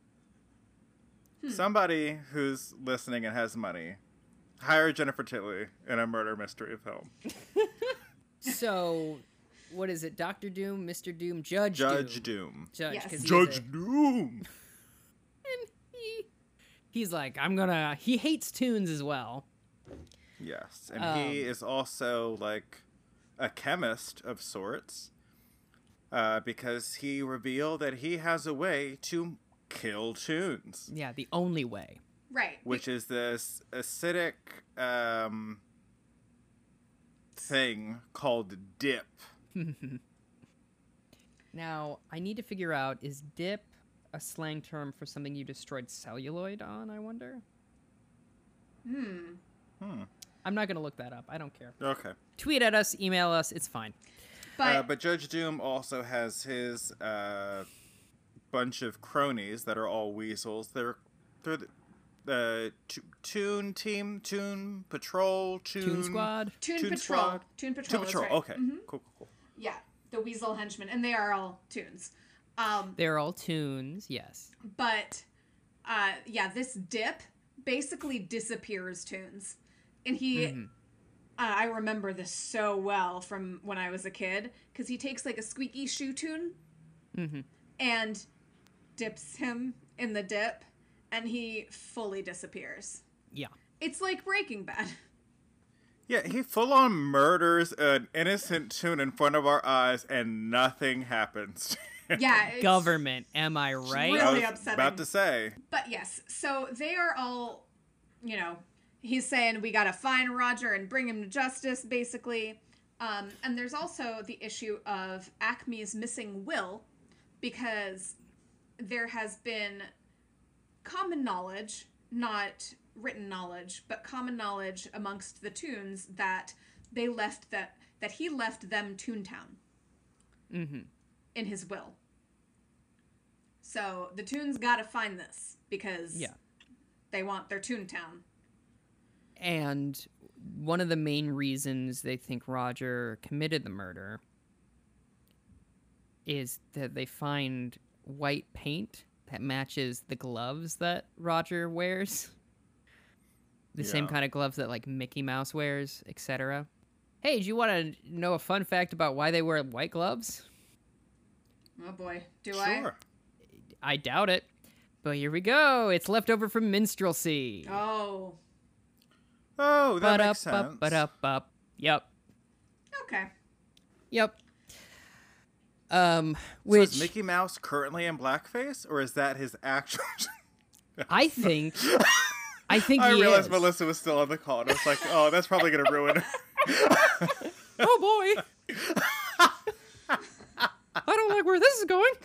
Somebody who's listening and has money, hire Jennifer Tilly in a murder mystery film. So, what is it? Dr. Doom, Mr. Doom, Judge Doom. Judge, yes. Judge Doom. And he's like, he hates tunes as well. Yes, and he is also like a chemist of sorts, because he revealed that he has a way to kill tunes. Yeah, the only way. Right. Which is this acidic thing called dip. Now, I need to figure out, is dip a slang term for something you destroyed celluloid on, I wonder? I'm not going to look that up. I don't care. Okay. Tweet at us, email us, it's fine. But Judge Doom also has his bunch of cronies that are all weasels. They're the Toon Team, Toon Patrol, Toon Squad? Toon Patrol. Squad? Toon Patrol, that's right. Okay. Cool. Yeah, the Weasel Henchmen, and they are all Toons. They're all tunes, yes. But, this dip basically disappears Toons. And he, I remember this so well from when I was a kid, because he takes like a squeaky shoe tune and dips him in the dip, and he fully disappears. Yeah. It's like Breaking Bad. Yeah, he full-on murders an innocent tune in front of our eyes, and nothing happens. Yeah. It's government, am I right? really I was upsetting. about to say. But yes, so they are all, he's saying we gotta find Roger and bring him to justice, basically. And there's also the issue of Acme's missing will, because there has been common knowledge, not written knowledge, but common knowledge amongst the Toons that he left them Toontown in his will. So the Toons gotta find this because they want their Toontown. And one of the main reasons they think Roger committed the murder is that they find white paint that matches the gloves that Roger wears. The same kind of gloves that, like, Mickey Mouse wears, etc. Hey, do you want to know a fun fact about why they wear white gloves? Oh boy, do Sure. I doubt it. But here we go. It's left over from minstrelsy. I? Oh. Oh, that makes sense. Yep. Okay. Yep. So Which is Mickey Mouse currently in blackface, or is that his actual... I think I think I he realized is. Melissa was still on the call, and I was like, oh, that's probably going to ruin it. Oh, boy. I don't like where this is going.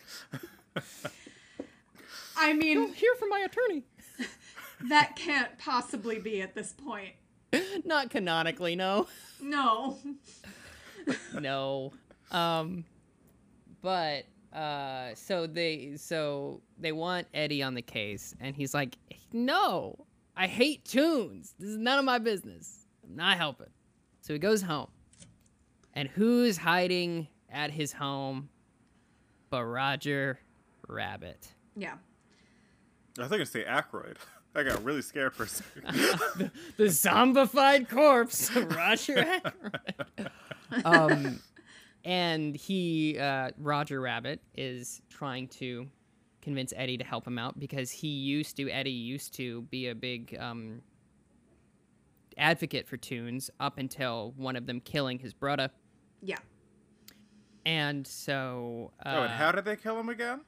I mean, You'll hear from my attorney. that can't possibly be at this point. Not canonically, no. No. No. But so they want Eddie on the case, and he's like, no, I hate tunes. This is none of my business. I'm not helping. So he goes home. And who's hiding at his home but Roger Rabbit? Yeah. I think it's the Aykroyd. I got really scared for a second. The zombified corpse, Roger Ackroyd. And he, Roger Rabbit, is trying to convince Eddie to help him out because Eddie used to be a big advocate for tunes up until one of them killing his brother. Yeah. And so... and how did they kill him again?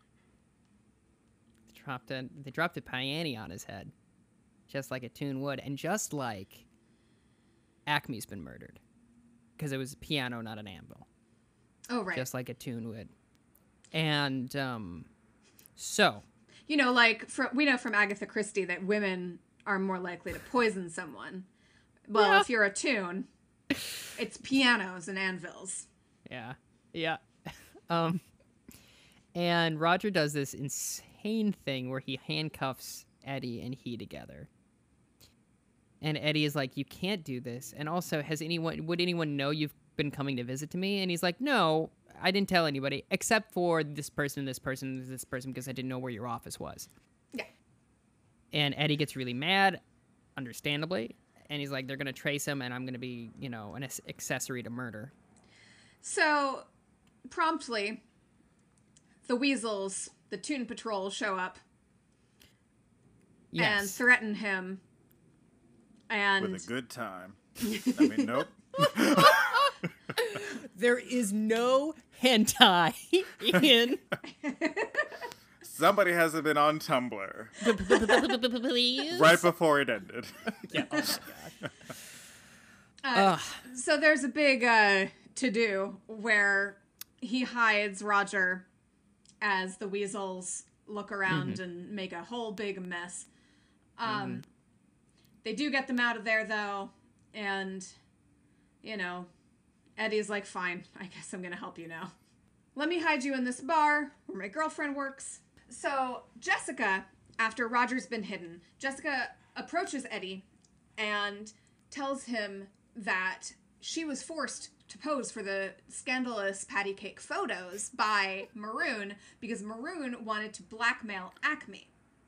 They dropped a piano on his head, just like a tune would, and just like Acme's been murdered, because it was a piano, not an anvil. Oh, right. Just like a tune would. And so, you know, like we know from Agatha Christie that women are more likely to poison someone. Well, Yeah. if you're a tune, it's pianos and anvils. yeah. And Roger does this insane thing where he handcuffs Eddie and he together. And Eddie is like, you can't do this. And also, would anyone know you've been coming to visit to me? And he's like, no, I didn't tell anybody except for this person, because I didn't know where your office was. Yeah. And Eddie gets really mad, understandably. And he's like, they're going to trace him and I'm going to be, an accessory to murder. So, promptly, the Weasels, the Tune Patrol, show up and Yes. threaten him. And With a good time. I mean, nope. There is no hentai in... Somebody hasn't been on Tumblr Please? right before it ended. Yeah, oh my god. so there's a big to-do where he hides Roger as the Weasels look around and make a whole big mess. They do get them out of there, though, and, Eddie's like, fine, I guess I'm gonna help you now. Let me hide you in this bar where my girlfriend works. So Jessica, after Roger's been hidden, Jessica approaches Eddie and tells him that she was forced to pose for the scandalous patty cake photos by Maroon because Maroon wanted to blackmail Acme.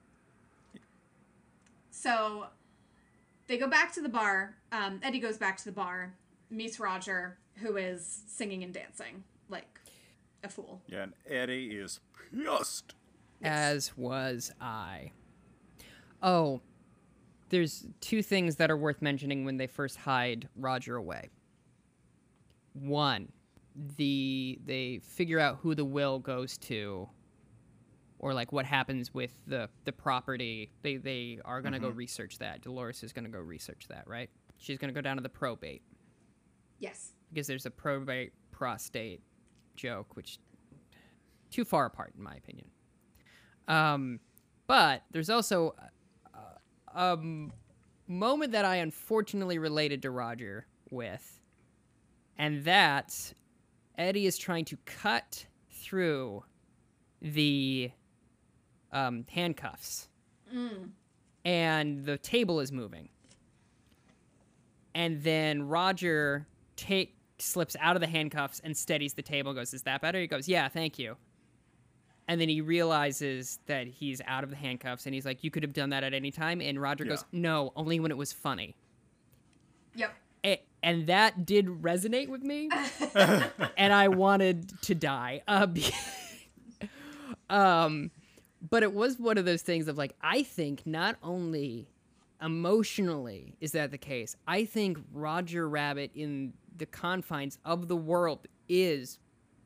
So they go back to the bar. Eddie goes back to the bar, meets Roger, who is singing and dancing like a fool. Yeah, and Eddie is pissed. As was I. Oh, there's two things that are worth mentioning when they first hide Roger away. One, they figure out who the will goes to, or like what happens with the property. They are gonna go research that. Dolores is gonna go research that, right? She's gonna go down to the probate. Yes. Because there's a probate prostate joke, which too far apart in my opinion. But there's also a moment that I unfortunately related to Roger with, and that Eddie is trying to cut through the handcuffs, and the table is moving, and then Roger slips out of the handcuffs and steadies the table and goes, is that better? He goes, yeah, thank you. And then he realizes that he's out of the handcuffs, and he's like, you could have done that at any time. And Roger goes, no, only when it was funny. Yep. And that did resonate with me, and I wanted to die. But it was one of those things of like, I think not only emotionally is that the case, I think Roger Rabbit in the confines of the world is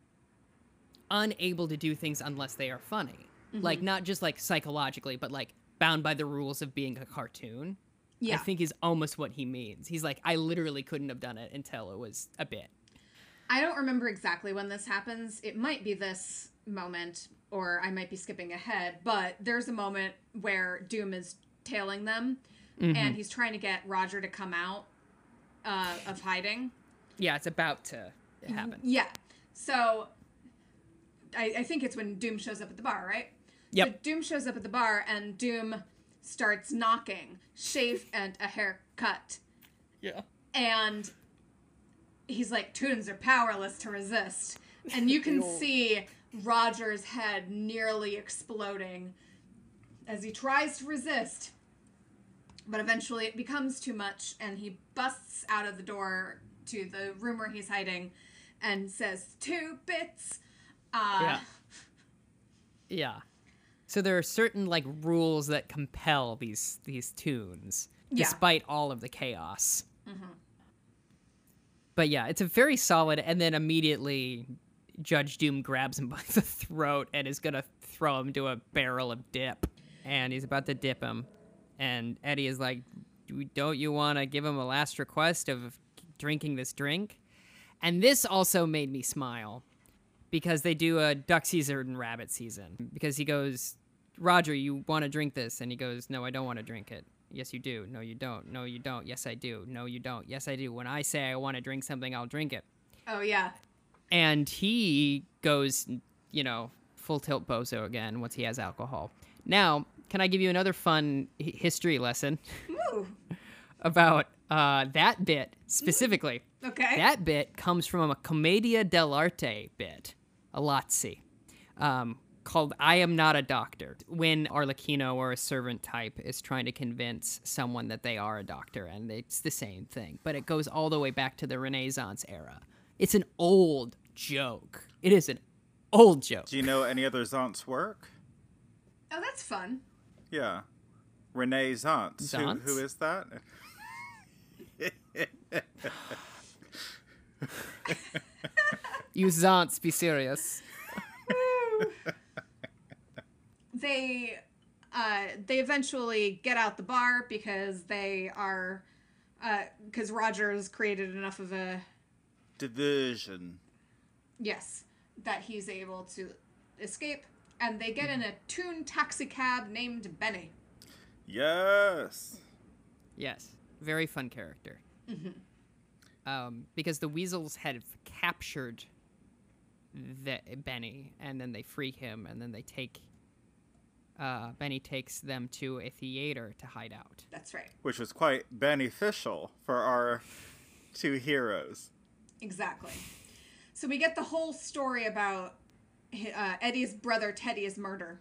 unable to do things unless they are funny. Like, not just like psychologically, but like bound by the rules of being a cartoon. Yeah. I think is almost what he means. He's like, I literally couldn't have done it until it was a bit. I don't remember exactly when this happens. It might be this moment, or I might be skipping ahead, but there's a moment where Doom is tailing them, and he's trying to get Roger to come out of hiding. Yeah, it's about to happen. Yeah. So I think it's when Doom shows up at the bar, right? Yep. So Doom shows up at the bar, and Doom starts knocking, shave and a haircut. Yeah. And he's like, Toons are powerless to resist. And you can see Roger's head nearly exploding as he tries to resist. But eventually it becomes too much, and he busts out of the door to the room where he's hiding and says, 2 bits. Yeah. So there are certain like rules that compel these tunes, despite all of the chaos. But yeah, it's a very solid, and then immediately Judge Doom grabs him by the throat and is gonna throw him to a barrel of dip, and he's about to dip him, and Eddie is like, don't you want to give him a last request of drinking this drink? And this also made me smile, because they do a duck season and rabbit season, because he goes, Roger, you want to drink this? And he goes, no, I don't want to drink it. Yes, you do. No, you don't. No, you don't. Yes, I do. No, you don't. Yes, I do. When I say I want to drink something, I'll drink it. Oh, yeah. And he goes, full tilt bozo again once he has alcohol. Now, can I give you another fun history lesson about that bit specifically? Okay. That bit comes from a Commedia dell'arte bit, a Lazzi, called I Am Not a Doctor, when Arlecchino or a servant type is trying to convince someone that they are a doctor, and it's the same thing, but it goes all the way back to the Renaissance era. It's an old joke. It is an old joke. Do you know any other Zant's work? Oh, that's fun. Yeah. Renee Zantz. Who is that? You Zants, be serious. They eventually get out the bar because because Roger's created enough of a diversion. Yes, that he's able to escape, and they get in a Toon taxi cab named Benny. Yes. Yes, very fun character. Because the Weasels had captured Benny, and then they free him, and then they take Benny takes them to a theater to hide out. That's right. Which was quite beneficial for our 2 heroes. Exactly. So we get the whole story about Eddie's brother Teddy's murder.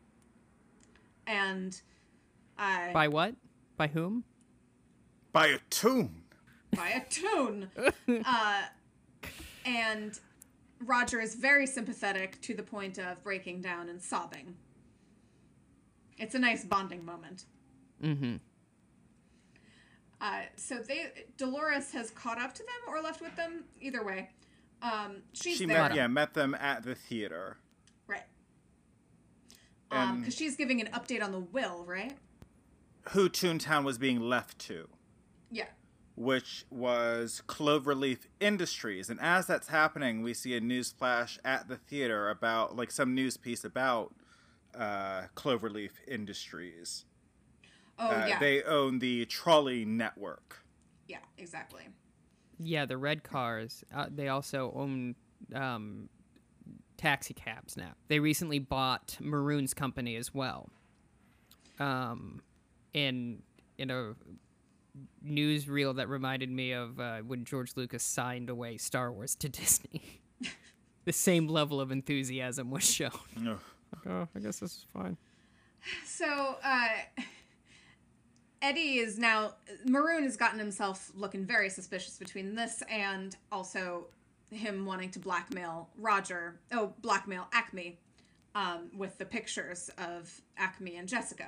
And by what? By whom? By a Toon. By a Toon. And Roger is very sympathetic to the point of breaking down and sobbing. It's a nice bonding moment. So Dolores has caught up to them or left with them. Either way, she met them at the theater. Right. Because she's giving an update on the will, right? Who Toontown was being left to. Yeah. Which was Cloverleaf Industries. And as that's happening, we see a news flash at the theater about, like, some news piece about Cloverleaf Industries. Oh, yeah. They own the trolley network. Yeah, exactly. Yeah, the red cars. They also own taxi cabs now. They recently bought Maroon's company as well. In a newsreel that reminded me of when George Lucas signed away Star Wars to Disney. The same level of enthusiasm was shown. Oh, I guess this is fine. So, Eddie is now... Maroon has gotten himself looking very suspicious between this and also him wanting to blackmail Roger. Oh, blackmail Acme with the pictures of Acme and Jessica.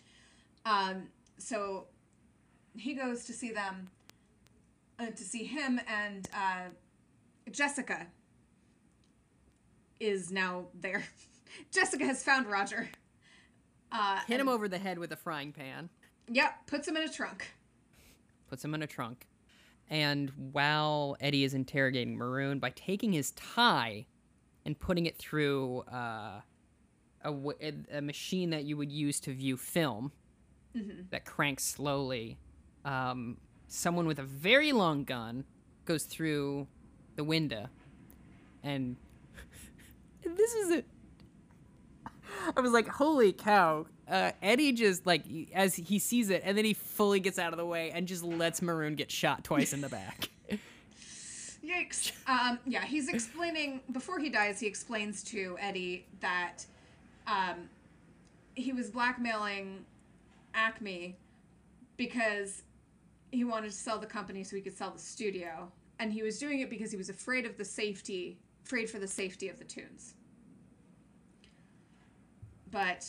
So he goes to see them, to see him, and Jessica is now there. Jessica has found Roger. Hit him over the head with a frying pan. Yep, puts him in a trunk. Puts him in a trunk. And while Eddie is interrogating Maroon, by taking his tie and putting it through a machine that you would use to view film that cranks slowly, someone with a very long gun goes through the window. And this is it. I was like, holy cow. Eddie just, like, as he sees it, and then he fully gets out of the way and just lets Maroon get shot twice in the back. Yikes. Yeah, he's explaining, before he dies, he explains to Eddie that he was blackmailing Acme because he wanted to sell the company so he could sell the studio. And he was doing it because he was afraid for the safety of the tunes. But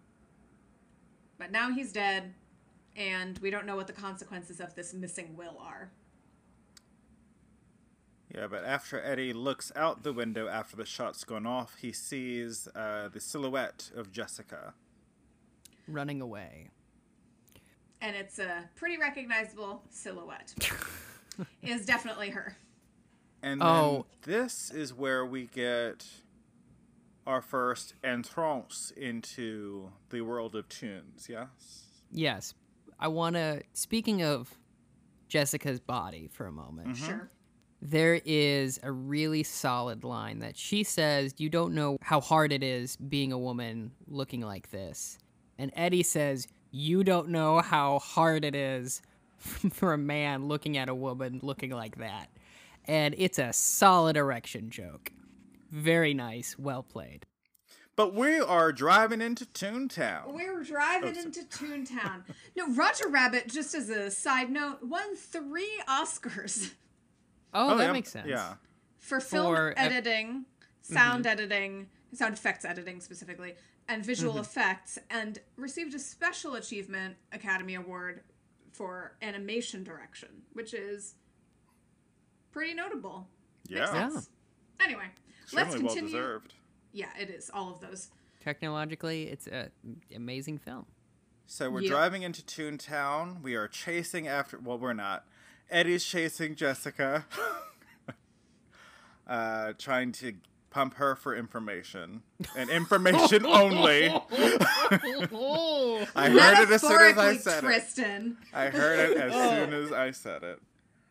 now he's dead, and we don't know what the consequences of this missing will are. Yeah, but after Eddie looks out the window after the shot's gone off, he sees the silhouette of Jessica. Running away. And it's a pretty recognizable silhouette. It is definitely her. And then this is where we get our first entrance into the world of tunes, yes? Yes. I want to, speaking of Jessica's body for a moment. Sure. There is a really solid line that she says, you don't know how hard it is being a woman looking like this. And Eddie says, you don't know how hard it is for a man looking at a woman looking like that. And it's a solid erection joke. Very nice. Well played. But we are driving into Toontown. We're driving into Toontown. No, Roger Rabbit, just as a side note, won 3 Oscars. Oh, that yeah. makes sense. Yeah. For film editing, sound editing, sound effects editing specifically, and visual effects, and received a Special Achievement Academy Award for animation direction, which is pretty notable. Yeah. Makes sense. Anyway, let's Certainly continue. well deserved. Yeah, it is. All of those. Technologically, it's an amazing film. So we're driving into Toontown. We are chasing after... Well, we're not. Eddie's chasing Jessica. Trying to pump her for information. And information only. I heard it as soon as I said Tristan. it. I heard it as soon as I said it.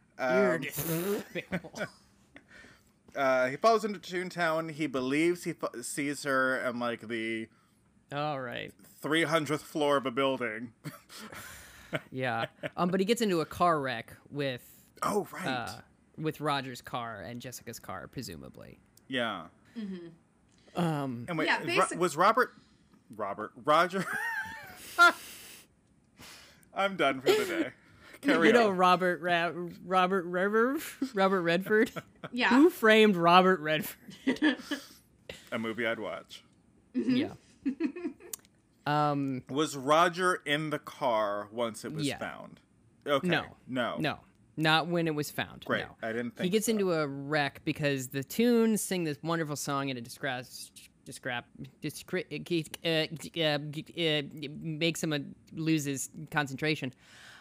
He falls into Toontown. He believes he sees her on, like, the... All right. 300th floor of a building. Yeah. But he gets into a car wreck with... Oh, right. With Roger's car and Jessica's car, presumably. Yeah. Mm-hmm. And wait, Yeah, was Roger... I'm done for the day. Carry on. Robert Redford? Yeah. Who framed Robert Redford? A movie I'd watch. Yeah. Was Roger in the car once it was found? Okay. No. Not when it was found. Great. No. I didn't think he gets so. into a wreck because the tunes sing this wonderful song and it makes him lose his concentration.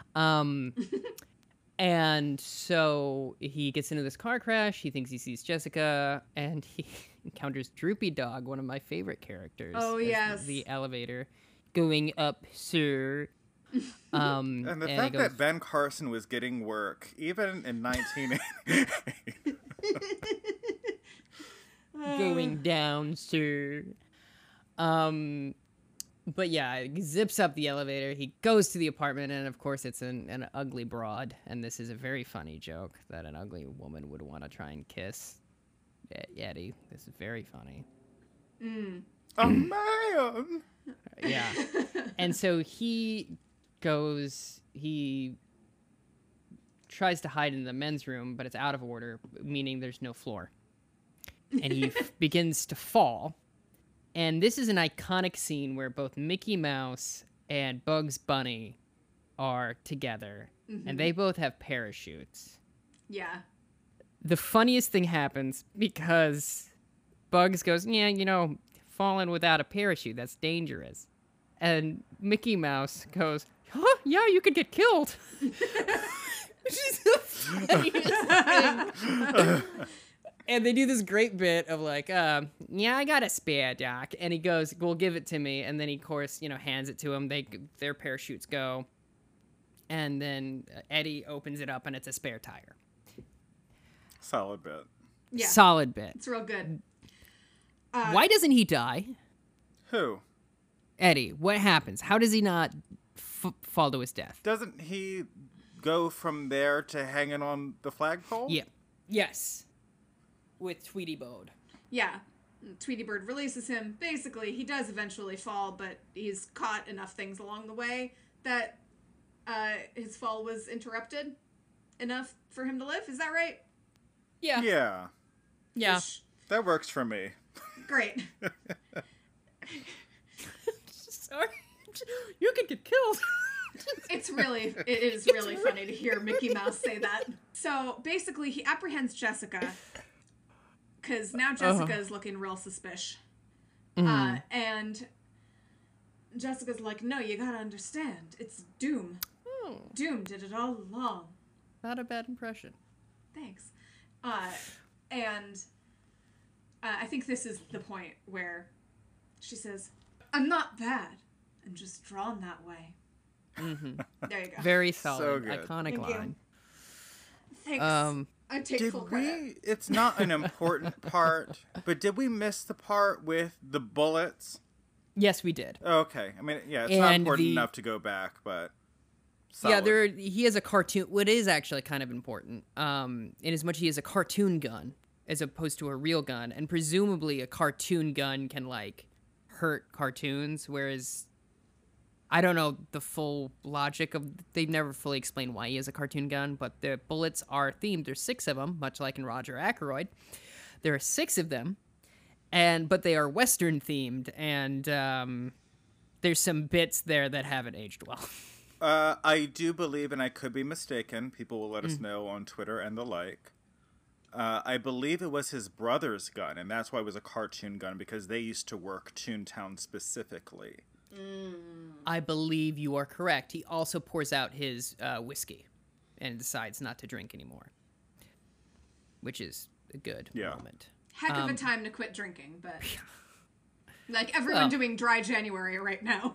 And so he gets into this car crash. He thinks he sees Jessica, and he encounters Droopy Dog, one of my favorite characters. Oh, yes. The elevator going up, sir. And the fact that Ben Carson was getting work, even in 1980. Going down, sir. But yeah, he zips up the elevator. He goes to the apartment, and of course, it's an ugly broad. And this is a very funny joke that an ugly woman would want to try and kiss Eddie. This is very funny. Oh, man! Yeah. And so he tries to hide in the men's room, but it's out of order, meaning there's no floor. And he begins to fall. And this is an iconic scene where both Mickey Mouse and Bugs Bunny are together, and they both have parachutes. Yeah. The funniest thing happens because Bugs goes, yeah, falling without a parachute, that's dangerous. And Mickey Mouse goes, huh? Yeah, you could get killed. Which is the funniest thing. And they do this great bit of like, yeah, I got a spare, Doc. And he goes, well, give it to me. And then he, of course, hands it to him. Their parachutes go. And then Eddie opens it up, and it's a spare tire. Solid bit. Yeah. Solid bit. It's real good. Why doesn't he die? Who? Eddie. What happens? How does he not fall to his death? Doesn't he go from there to hanging on the flagpole? Yeah. Yes. With Tweety Bird. Yeah. Tweety Bird releases him. Basically, he does eventually fall, but he's caught enough things along the way that his fall was interrupted enough for him to live. Is that right? Yeah. Yeah. Yeah. That works for me. Great. Sorry. You could get killed. It is really funny to hear Mickey Mouse say that. So basically, he apprehends Jessica because now Jessica is looking real suspicious. And Jessica's like, no, you gotta understand. It's Doom. Oh, Doom did it all along. not a bad impression. Thanks. And I think this is the point where she says, I'm not bad. I'm just drawn that way. Mm-hmm. There you go. Very solid, So good. iconic Thank you. line. Thanks. I take Did full credit. it's not an important part, but did we miss the part with the bullets? Yes, we did. Okay. I mean, yeah, it's not And important the- enough to go back, but Yeah, solid. he has a cartoon. What is actually kind of important, in as much he has a cartoon gun as opposed to a real gun, and presumably a cartoon gun can like hurt cartoons, whereas I don't know the full logic of. They've never fully explained why he has a cartoon gun, but the bullets are themed. There's 6 of them, much like in Roger Ackroyd. There are 6 of them, but they are Western themed, and there's some bits there that haven't aged well. I do believe, and I could be mistaken, people will let us know on Twitter and the like. I believe it was his brother's gun, and that's why it was a cartoon gun, because they used to work Toontown specifically. I believe you are correct. He also pours out his whiskey and decides not to drink anymore, which is a good moment. Heck of a time to quit drinking, but like everyone doing dry January right now.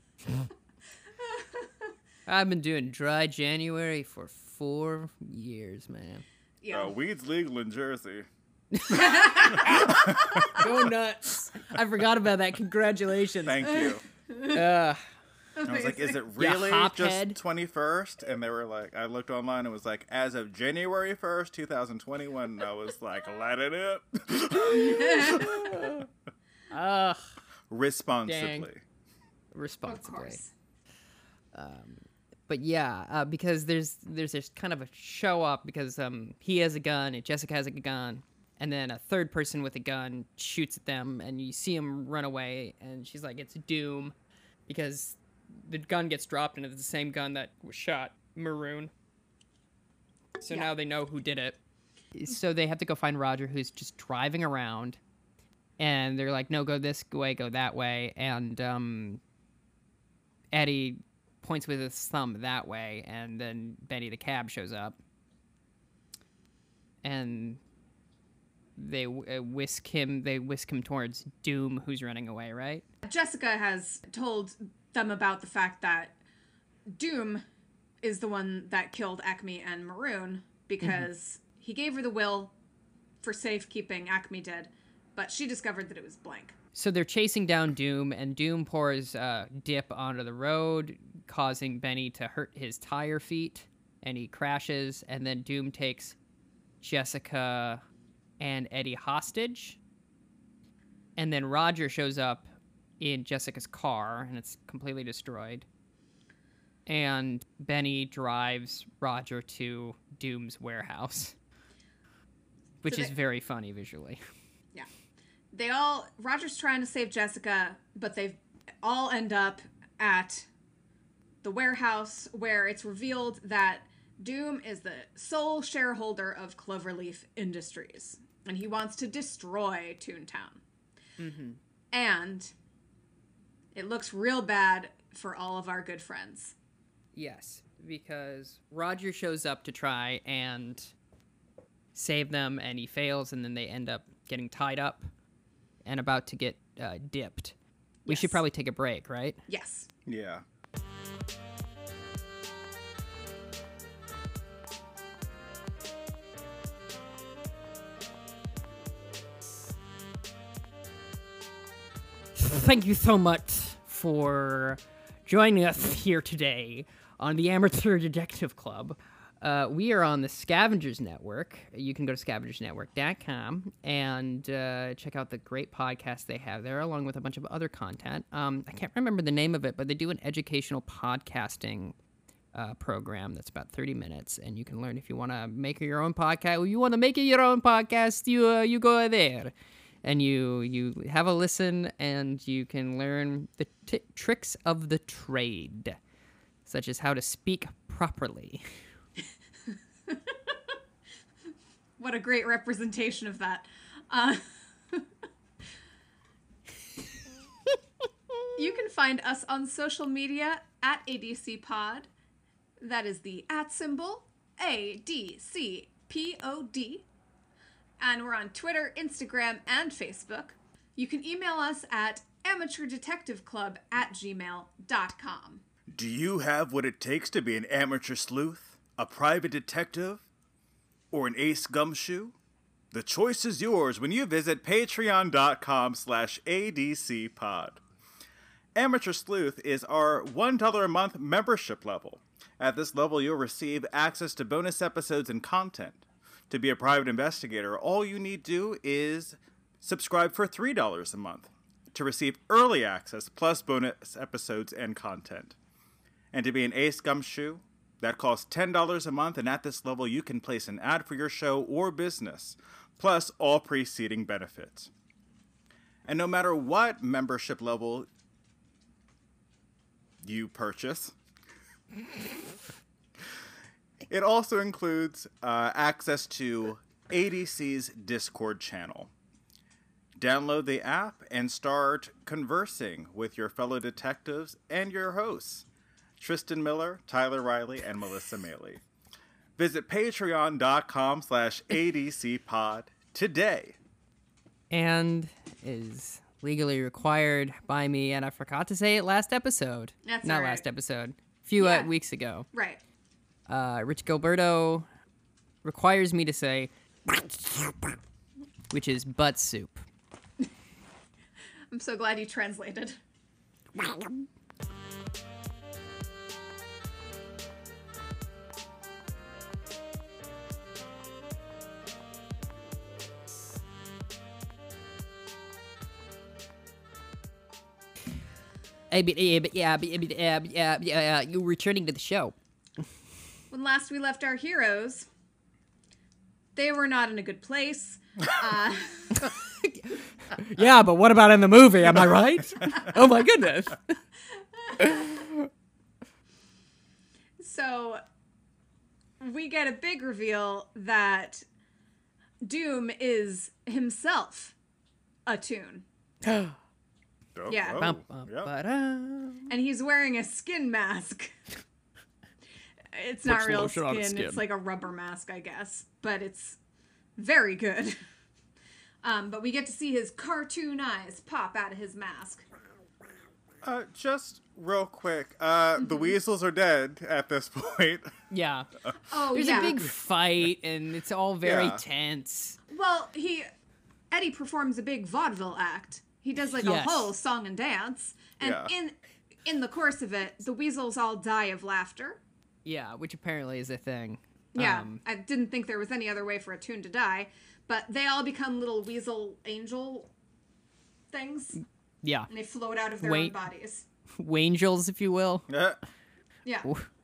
I've been doing dry January for 4 years, man. Yeah. Weed's legal in Jersey. Go nuts. I forgot about that. Congratulations. Thank you. Uh, I was like, is it Yeah, really hophead. just 21st? And they were like, I looked online and it was like, as of January 1st, 2021. And I was like, let it up. Responsibly. Responsibly. Of course. But yeah, because there's this kind of a show up because he has a gun and Jessica has a gun, and then a third person with a gun shoots at them, and you see him run away, and she's like, it's Doom, because the gun gets dropped and it's the same gun that was shot Maroon. So now they know who did it. So they have to go find Roger, who's just driving around, and they're like, no, go this way, go that way, and Eddie points with his thumb that way, and then Benny the cab shows up, and they whisk him towards Doom, who's running away, right? Jessica has told them about the fact that Doom is the one that killed Acme and Maroon because he gave her the will for safekeeping. Acme did, but she discovered that it was blank. So they're chasing down Doom, and Doom pours dip onto the road, causing Benny to hurt his tire feet, and he crashes, and then Doom takes Jessica and Eddie hostage, and then Roger shows up in Jessica's car, and it's completely destroyed, and Benny drives Roger to Doom's warehouse, which is very funny visually. Roger's trying to save Jessica, but they all end up at the warehouse where it's revealed that Doom is the sole shareholder of Cloverleaf Industries, and he wants to destroy Toontown. And It looks real bad for all of our good friends. Yes, because Roger shows up to try and save them, and he fails, and then they end up getting tied up and about to get dipped. We should probably take a break, right? Yes. Yeah. Thank you so much for joining us here today on the Amateur Detective Club. We are on the Scavengers Network. You can go to scavengersnetwork.com and check out the great podcast they have there, along with a bunch of other content. I can't remember the name of it, but they do an educational podcasting program that's about 30 minutes, and you can learn if you want to make your own podcast. Or you want to make your own podcast, you go there. And you have a listen, and you can learn the tricks of the trade, such as how to speak properly. What a great representation of that. You can find us on social media at ADC Pod. That is the @ symbol, ADCPOD. And we're on Twitter, Instagram, and Facebook. You can email us at amateurdetectiveclub@gmail.com. Do you have what it takes to be an amateur sleuth, a private detective, or an ace gumshoe? The choice is yours when you visit patreon.com/adcpod. Amateur Sleuth is our $1 a month membership level. At this level, you'll receive access to bonus episodes and content. To be a private investigator, all you need to do is subscribe for $3 a month to receive early access plus bonus episodes and content. And to be an ace gumshoe, that costs $10 a month, and at this level you can place an ad for your show or business, plus all preceding benefits. And no matter what membership level you purchase, it also includes access to ADC's Discord channel. Download the app and start conversing with your fellow detectives and your hosts, Tristan Miller, Tyler Riley, and Melissa Maley. Visit patreon.com/adcpod today. And is legally required by me, and I forgot to say it last episode. That's Not all right. last episode. A few weeks ago. Right. Rich Gilberto requires me to say, which is butt soup. I'm so glad you translated. You're returning to the show. When last we left our heroes, they were not in a good place. Yeah, but what about in the movie? Am I right? Oh my goodness. So we get a big reveal that Doom is himself a Toon. Yeah. And he's wearing a skin mask. It's not real skin. It's like a rubber mask, I guess. But it's very good. But we get to see his cartoon eyes pop out of his mask. Just real quick, the weasels are dead at this point. Yeah. Oh, There's a big fight, and it's all very tense. Well, Eddie performs a big vaudeville act. He does like a whole song and dance. And in the course of it, the weasels all die of laughter. Yeah, which apparently is a thing. Yeah, I didn't think there was any other way for a Toon to die. But they all become little weasel angel things. Yeah. And they float out of their own bodies. Wangels, if you will. Yeah.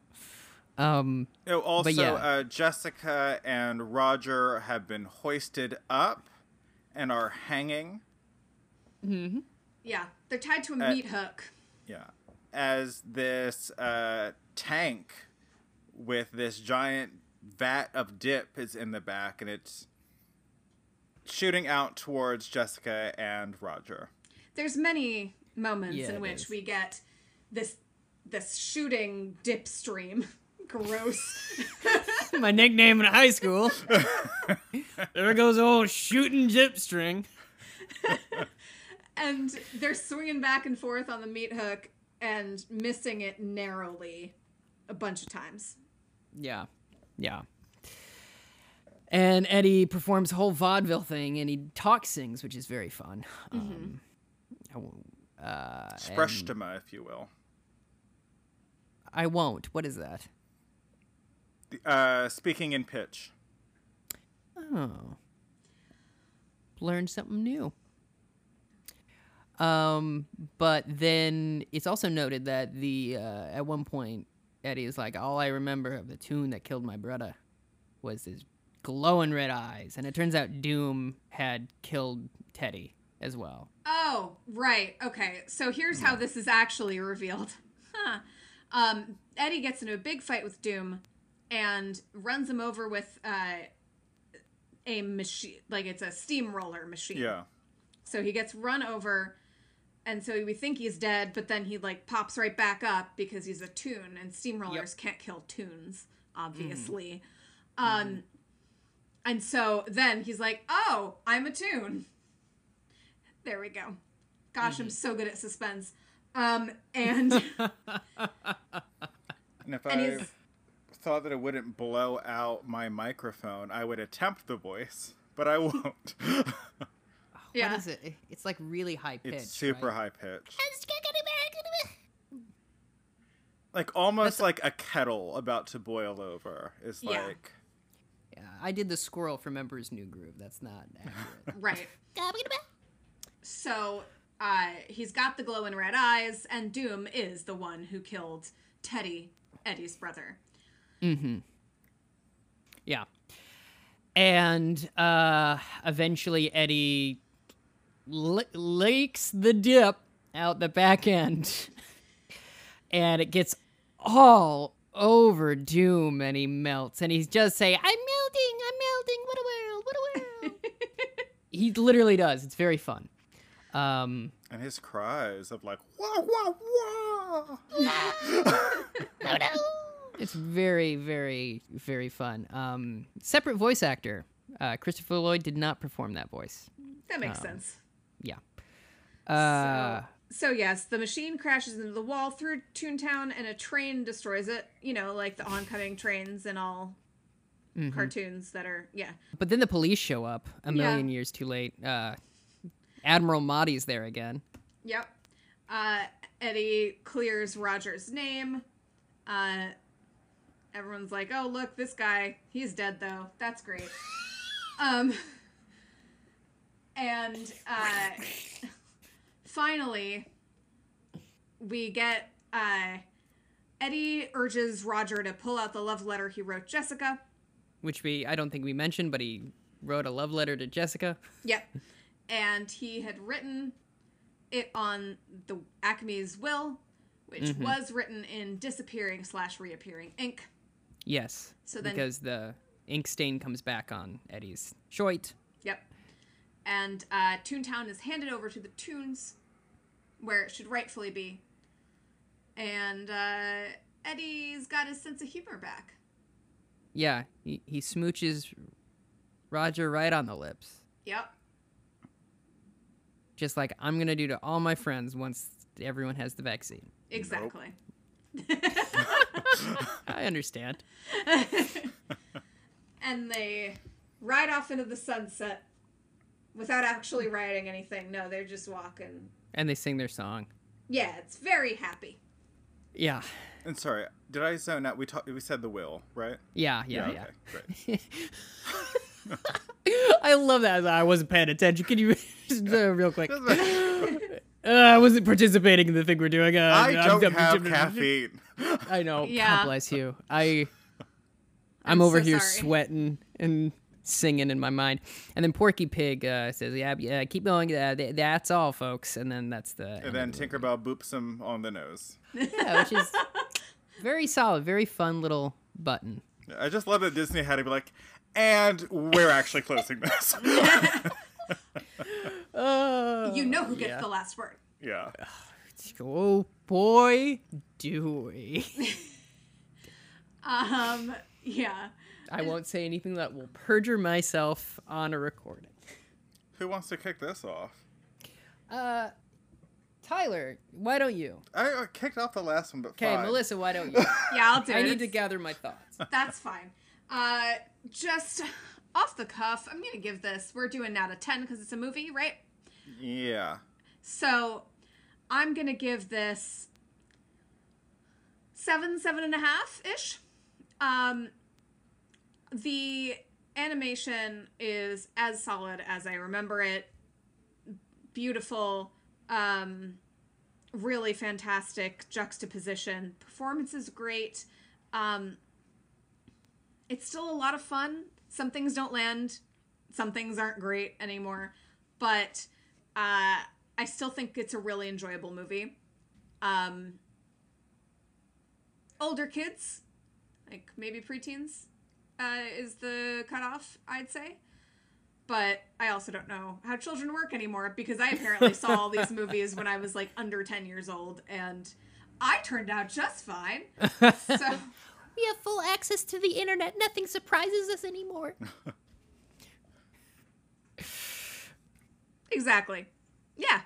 Also, Jessica and Roger have been hoisted up and are hanging. Mm-hmm. Yeah, they're tied to a meat hook. Yeah. As this tank with this giant vat of dip is in the back, and it's shooting out towards Jessica and Roger. There's many moments Yeah, in it which is. we get this shooting dip stream. Gross. My nickname in high school. There goes old shooting zip string. And they're swinging back and forth on the meat hook and missing it narrowly a bunch of times. Yeah. And Eddie performs a whole vaudeville thing, and he talk sings, which is very fun. Sprechstimme, if you will. I won't. What is that? Speaking in pitch. Oh. Learned something new. But then it's also noted that at one point, Eddie is like, all I remember of the tune that killed my brother was his glowing red eyes. And it turns out Doom had killed Teddy as well. Oh, right. Okay. So here's how this is actually revealed. Eddie gets into a big fight with Doom and runs him over with a machine, like it's a steamroller machine. Yeah. So he gets run over, and so we think he's dead, but then he like pops right back up because he's a toon, and steamrollers can't kill toons, obviously. And so then he's like, "Oh, I'm a toon." There we go. Gosh, I'm so good at suspense. And And if I thought that it wouldn't blow out my microphone, I would attempt the voice, but I won't. yeah, What is it? It's like really high pitched. It's super right? high pitched. Like almost like a kettle about to boil over. Is Yeah. like Yeah, I did the squirrel from Emperor's New Groove. That's not accurate. right. So he's got the glowing red eyes, and Doom is the one who killed Teddy, Eddie's brother. Yeah. And eventually Eddie leaks the dip out the back end. And it gets all over Doom, and he melts. And he's just saying, I'm melting, what a world. He literally does. It's very fun. and his cries of like wah wah wah. It's very, very, very fun. Separate voice actor. Christopher Lloyd did not perform that voice. That makes sense. Yeah. So yes, the machine crashes into the wall through Toontown, and a train destroys it. You know, like the oncoming trains and all cartoons that are, But then the police show up a million years too late. Admiral Mahdi's there again. Yep. Eddie clears Roger's name. Everyone's like, oh, look, this guy, he's dead, though. That's great. And finally, we get Eddie urges Roger to pull out the love letter he wrote Jessica. Which I don't think we mentioned, but he wrote a love letter to Jessica. Yep. And he had written it on the Acme's will, which was written in disappearing/reappearing ink. Yes. So then, because the ink stain comes back on Eddie's shoit. Yep. And Toontown is handed over to the Toons, where it should rightfully be. And Eddie's got his sense of humor back. Yeah, he smooches Roger right on the lips. Yep. Just like I'm going to do to all my friends once everyone has the vaccine. Exactly. I understand. And they ride off into the sunset without actually riding anything. No, they're just walking. And they sing their song. Yeah, it's very happy. Yeah. And sorry, did I zone out? We said the will, right? Yeah. Okay, great. I love that. I wasn't paying attention. Can you just real quick? I wasn't participating in the thing we're doing. I don't have caffeine. I know. Yeah. God bless you. I'm so over here sorry. sweating and singing in my mind. And then Porky Pig says, yeah, keep going. That's all, folks. And then that's the... And then Tinkerbell boops him on the nose. Yeah, which is very solid, very fun little button. I just love that Disney had to be like, and we're actually closing this. You know who gets the last word. Yeah. Oh boy, do we. Yeah. I won't say anything that will perjure myself on a recording. Who wants to kick this off? Tyler, why don't you? I kicked off the last one, but Okay, fine. Melissa, why don't you? Yeah, I'll do it. I need to gather my thoughts. That's fine. Just off the cuff, I'm gonna give this. We're doing out of 10 because it's a movie, right? Yeah. So I'm gonna give this 7.5 ish. The animation is as solid as I remember it. Beautiful, really fantastic juxtaposition. Performance is great. It's still a lot of fun. Some things don't land. Some things aren't great anymore. But I still think it's a really enjoyable movie. Older kids, like maybe preteens, is the cutoff, I'd say. But I also don't know how children work anymore because I apparently saw all these movies when I was like under 10 years old and I turned out just fine. So we have full access to the internet. Nothing surprises us anymore. Exactly. Yeah.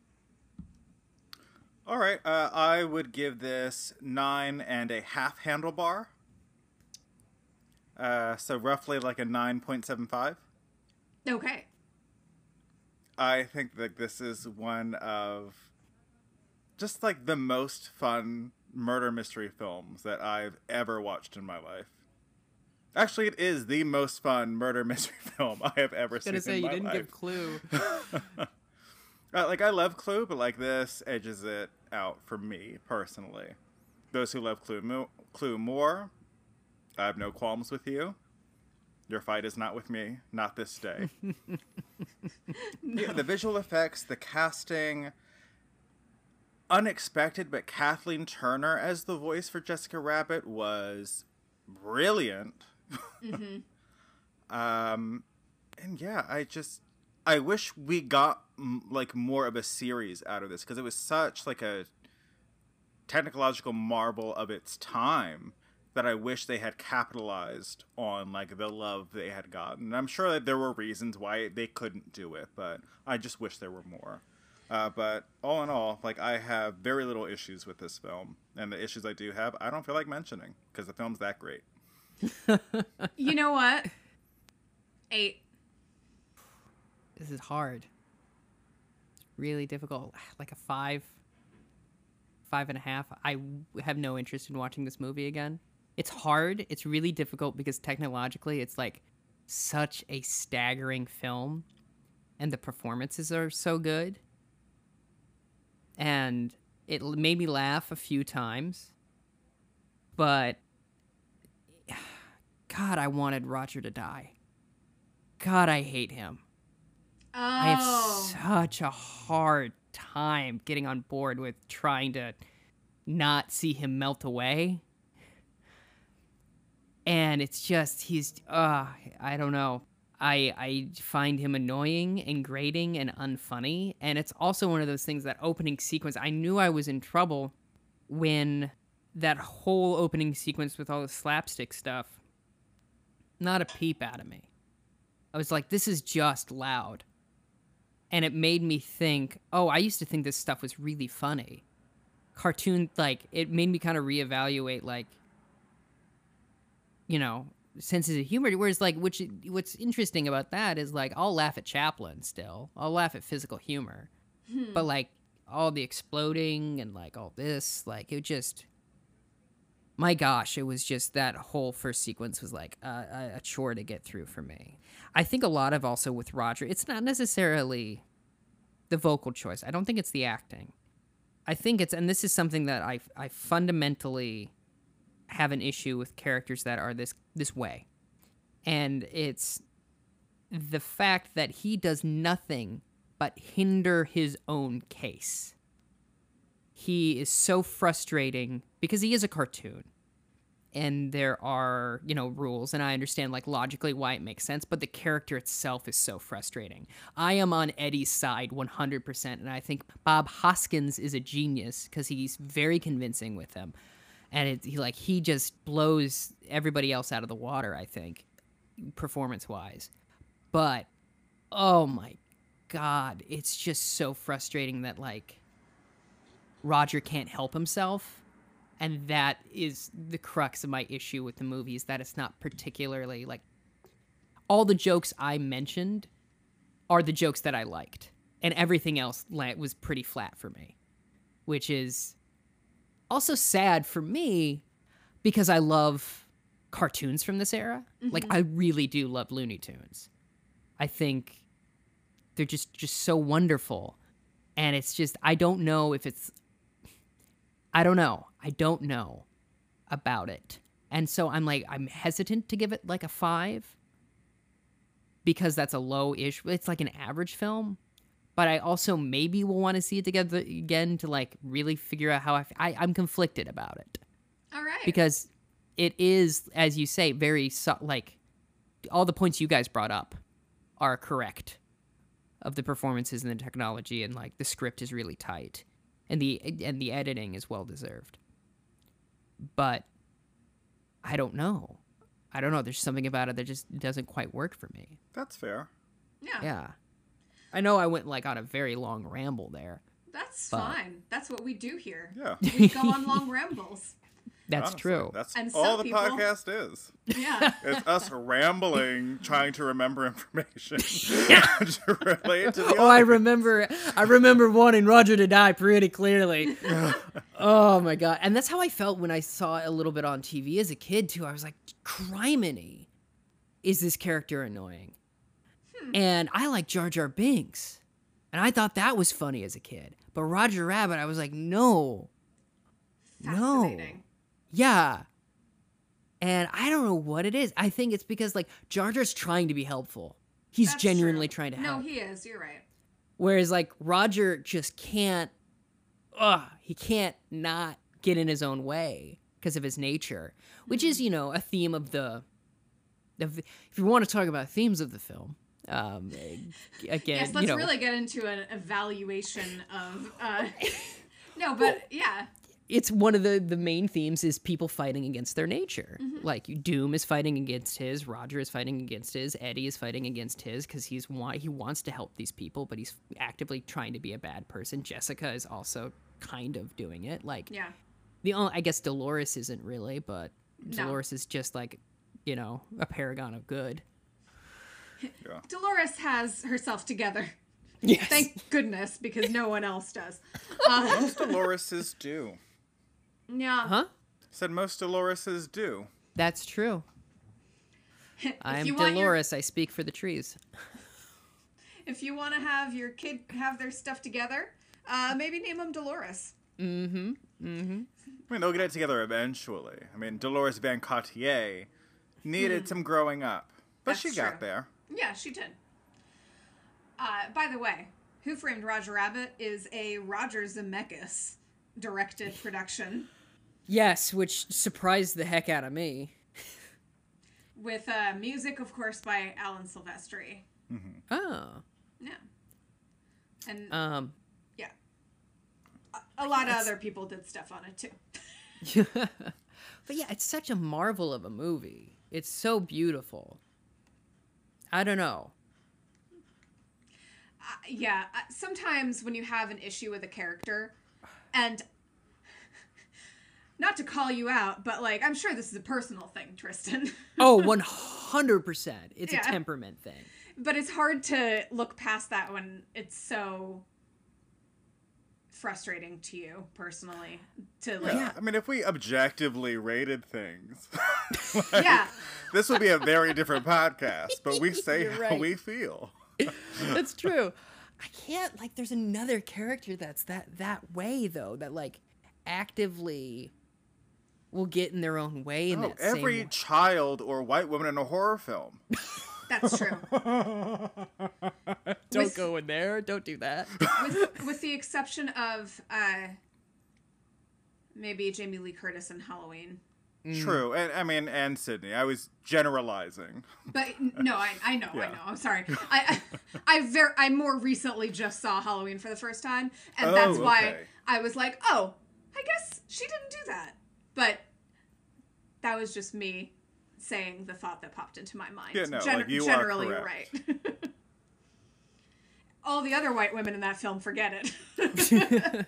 All right. I would give this 9.5 handlebar. So roughly like a 9.75. Okay. I think that this is one of just like the most fun murder mystery films that I've ever watched in my life. Actually, it is the most fun murder mystery film I have ever seen in my life. I was gonna say, you didn't give Clue. Like, I love Clue, but like this edges it out for me, personally. Those who love Clue more, I have no qualms with you. Your fight is not with me, not this day. Yeah, the visual effects, the casting, unexpected, but Kathleen Turner as the voice for Jessica Rabbit was brilliant. Mm-hmm. And yeah, I wish we got like more of a series out of this because it was such like a technological marvel of its time that I wish they had capitalized on like the love they had gotten. And I'm sure that there were reasons why they couldn't do it, but I just wish there were more. But all in all, like I have very little issues with this film, and the issues I do have, I don't feel like mentioning because the film's that great. You know what? 8. This is hard. Really difficult. Like a 5, 5.5. I have no interest in watching this movie again. It's hard. It's really difficult because technologically it's like such a staggering film and the performances are so good. And it made me laugh a few times. But God, I wanted Roger to die. God, I hate him. Oh. I have such a hard time getting on board with trying to not see him melt away. And it's just, I don't know. I find him annoying and grating and unfunny. And it's also one of those things, that opening sequence, I knew I was in trouble when that whole opening sequence with all the slapstick stuff, not a peep out of me. I was like, this is just loud. And it made me think, oh, I used to think this stuff was really funny. Cartoon, like, it made me kind of reevaluate, like, you know, senses of humor. Whereas, like, what's interesting about that is, like, I'll laugh at Chaplin still. I'll laugh at physical humor. But, like, all the exploding and, like, all this, like, it just... My gosh, it was just, that whole first sequence was, like, a chore to get through for me. I think a lot of also with Roger, it's not necessarily the vocal choice. I don't think it's the acting. I think it's, and this is something that I fundamentally have an issue with characters that are this way. And it's the fact that he does nothing but hinder his own case. He is so frustrating because he is a cartoon. and there are, rules, and I understand, like, logically why it makes sense, but the character itself is so frustrating. I am on Eddie's side 100%, and I think Bob Hoskins is a genius because he's very convincing with him, and he just blows everybody else out of the water, I think, performance-wise. But, oh my God, it's just so frustrating that, like, Roger can't help himself. And that is the crux of my issue with the movie, is that it's not particularly, like... All the jokes I mentioned are the jokes that I liked. And everything else was pretty flat for me. Which is also sad for me, because I love cartoons from this era. Mm-hmm. Like, I really do love Looney Tunes. I think they're just so wonderful. And it's just, I don't know if it's... I don't know about it. And so I'm hesitant to give it like a 5 because that's a low-ish, it's like an average film. But I also maybe will want to see it together again to like really figure out how I'm conflicted about it. All right. Because it is, as you say, very, like, all the points you guys brought up are correct of the performances and the technology, and like the script is really tight. And the editing is well deserved. But I don't know. There's something about it that just doesn't quite work for me. That's fair. Yeah. I know I went like on a very long ramble there. That's fine. That's what we do here. Yeah. We go on long rambles. That's Honestly, true. That's and all the podcast is. Yeah. It's us rambling, trying to remember information to relate to the I remember wanting Roger to die pretty clearly. Oh my God. And that's how I felt when I saw it a little bit on TV as a kid too. I was like, criminy, is this character annoying? And I like Jar Jar Binks. And I thought that was funny as a kid. But Roger Rabbit, I was like, no. Fascinating. Yeah. And I don't know what it is. I think it's because, like, Jar Jar's trying to be helpful. He's That's genuinely true. trying to help. No, he is. You're right. Whereas, like, Roger just can't... he can't not get in his own way because of his nature. Which is, a theme of the... If you want to talk about themes of the film... again, yes, let's really get into an evaluation of... No, but, yeah... It's one of the main themes is people fighting against their nature. Mm-hmm. Like, Doom is fighting against his, Roger is fighting against his, Eddie is fighting against his because he wants to help these people, but he's actively trying to be a bad person. Jessica is also kind of doing it. Like, I guess Dolores isn't really, but Dolores is just like, a paragon of good. Yeah. Dolores has herself together. Yes. Thank goodness, because no one else does. Most Doloreses do. Yeah. Huh? Said most Doloreses do. That's true. I'm Dolores. I speak for the trees. If you want to have your kid have their stuff together, maybe name them Dolores. Mm-hmm. Mm-hmm. I mean, they'll get it together eventually. I mean, Dolores Van Cartier needed some growing up, but she got there. Yeah, she did. By the way, Who Framed Roger Rabbit is a Roger Zemeckis directed production. Yes, which surprised the heck out of me. With music, of course, by Alan Silvestri. Mm-hmm. Oh. Yeah. And, yeah. A lot of other people did stuff on it, too. But yeah, it's such a marvel of a movie. It's so beautiful. I don't know. Yeah, sometimes when you have an issue with a character, and not to call you out, but like, I'm sure this is a personal thing, Tristan. Oh, 100%. It's a temperament thing. But it's hard to look past that when it's so frustrating to you personally. I mean, if we objectively rated things, this would be a very different podcast, but we say how we feel. That's true. I can't, like, there's another character that's that way, though, that, like, actively will get in their own way. Every child or white woman in a horror film. That's true. Don't go in there. Don't do that. With the exception of maybe Jamie Lee Curtis in Halloween. True, and I mean, and Sydney. I was generalizing. But no, I know. I'm sorry. I more recently just saw Halloween for the first time, and that's why I was like, oh, I guess she didn't do that. But that was just me saying the thought that popped into my mind. Yeah, no, you generally, are right. All the other white women in that film, forget it.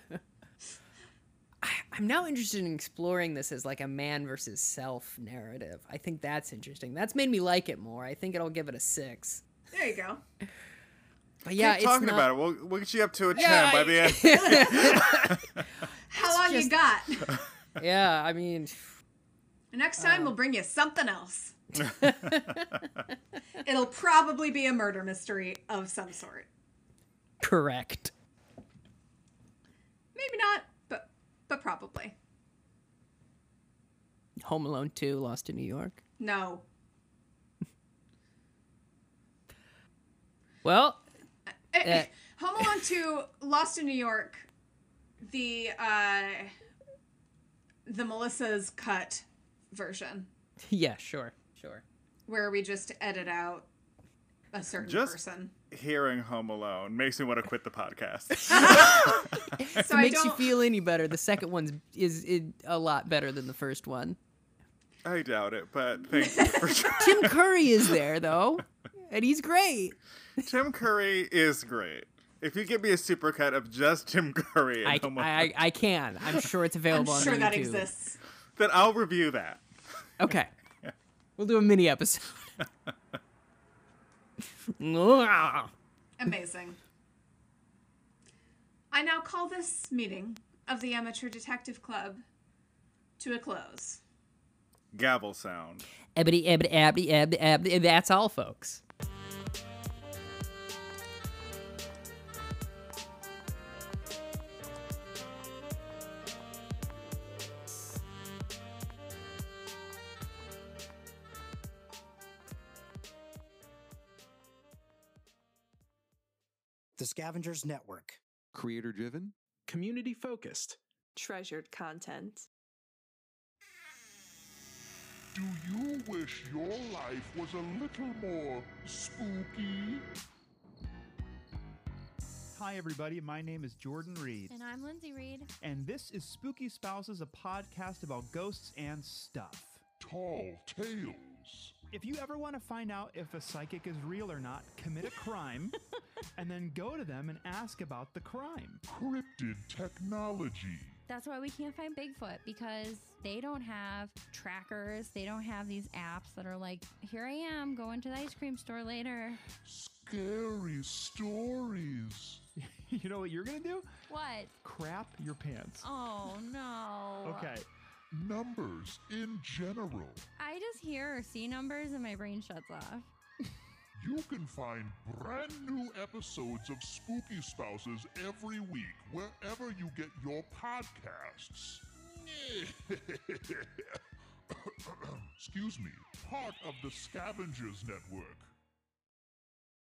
I'm now interested in exploring this as like a man versus self narrative. I think that's interesting. That's made me like it more. I think I'll give it a 6. There you go. But yeah, keep talking about it. We'll get you up to a 10 by the end. How long you got? Yeah, I mean, next time we'll bring you something else. It'll probably be a murder mystery of some sort. Correct. Maybe not, but probably. Home Alone 2, Lost in New York. No. Well, Home Alone 2, Lost in New York, the Melissa's cut version. Yeah, sure. Where we just edit out a certain person. Hearing Home Alone makes me want to quit the podcast. If it makes you feel any better, the second one is a lot better than the first one. I doubt it, but thank you for sure. Tim Curry is there, though, and he's great. Tim Curry is great. If you give me a supercut of just Tim Curry and Home Alone, I can. I'm sure it's available on YouTube. I'm sure that exists. Then I'll review that. Okay. We'll do a mini episode. Amazing. I now call this meeting of the Amateur Detective Club to a close. Gavel sound. Ebony, ebony, that's all, folks. The Scavengers Network. Creator-driven. Community-focused. Treasured content. Do you wish your life was a little more spooky? Hi, everybody. My name is Jordan Reed. And I'm Lindsay Reed. And this is Spooky Spouses, a podcast about ghosts and stuff. Tall tales. If you ever want to find out if a psychic is real or not, commit a crime and then go to them and ask about the crime. Cryptid technology. That's why we can't find Bigfoot, because they don't have trackers. They don't have these apps that are like, here I am, going to the ice cream store later. Scary stories. You know what you're going to do? What? Crap your pants. Oh, no. Okay. Numbers in general. I just hear or see numbers and my brain shuts off. You can find brand new episodes of Spooky Spouses every week, wherever you get your podcasts. Excuse me, part of the Scavengers Network.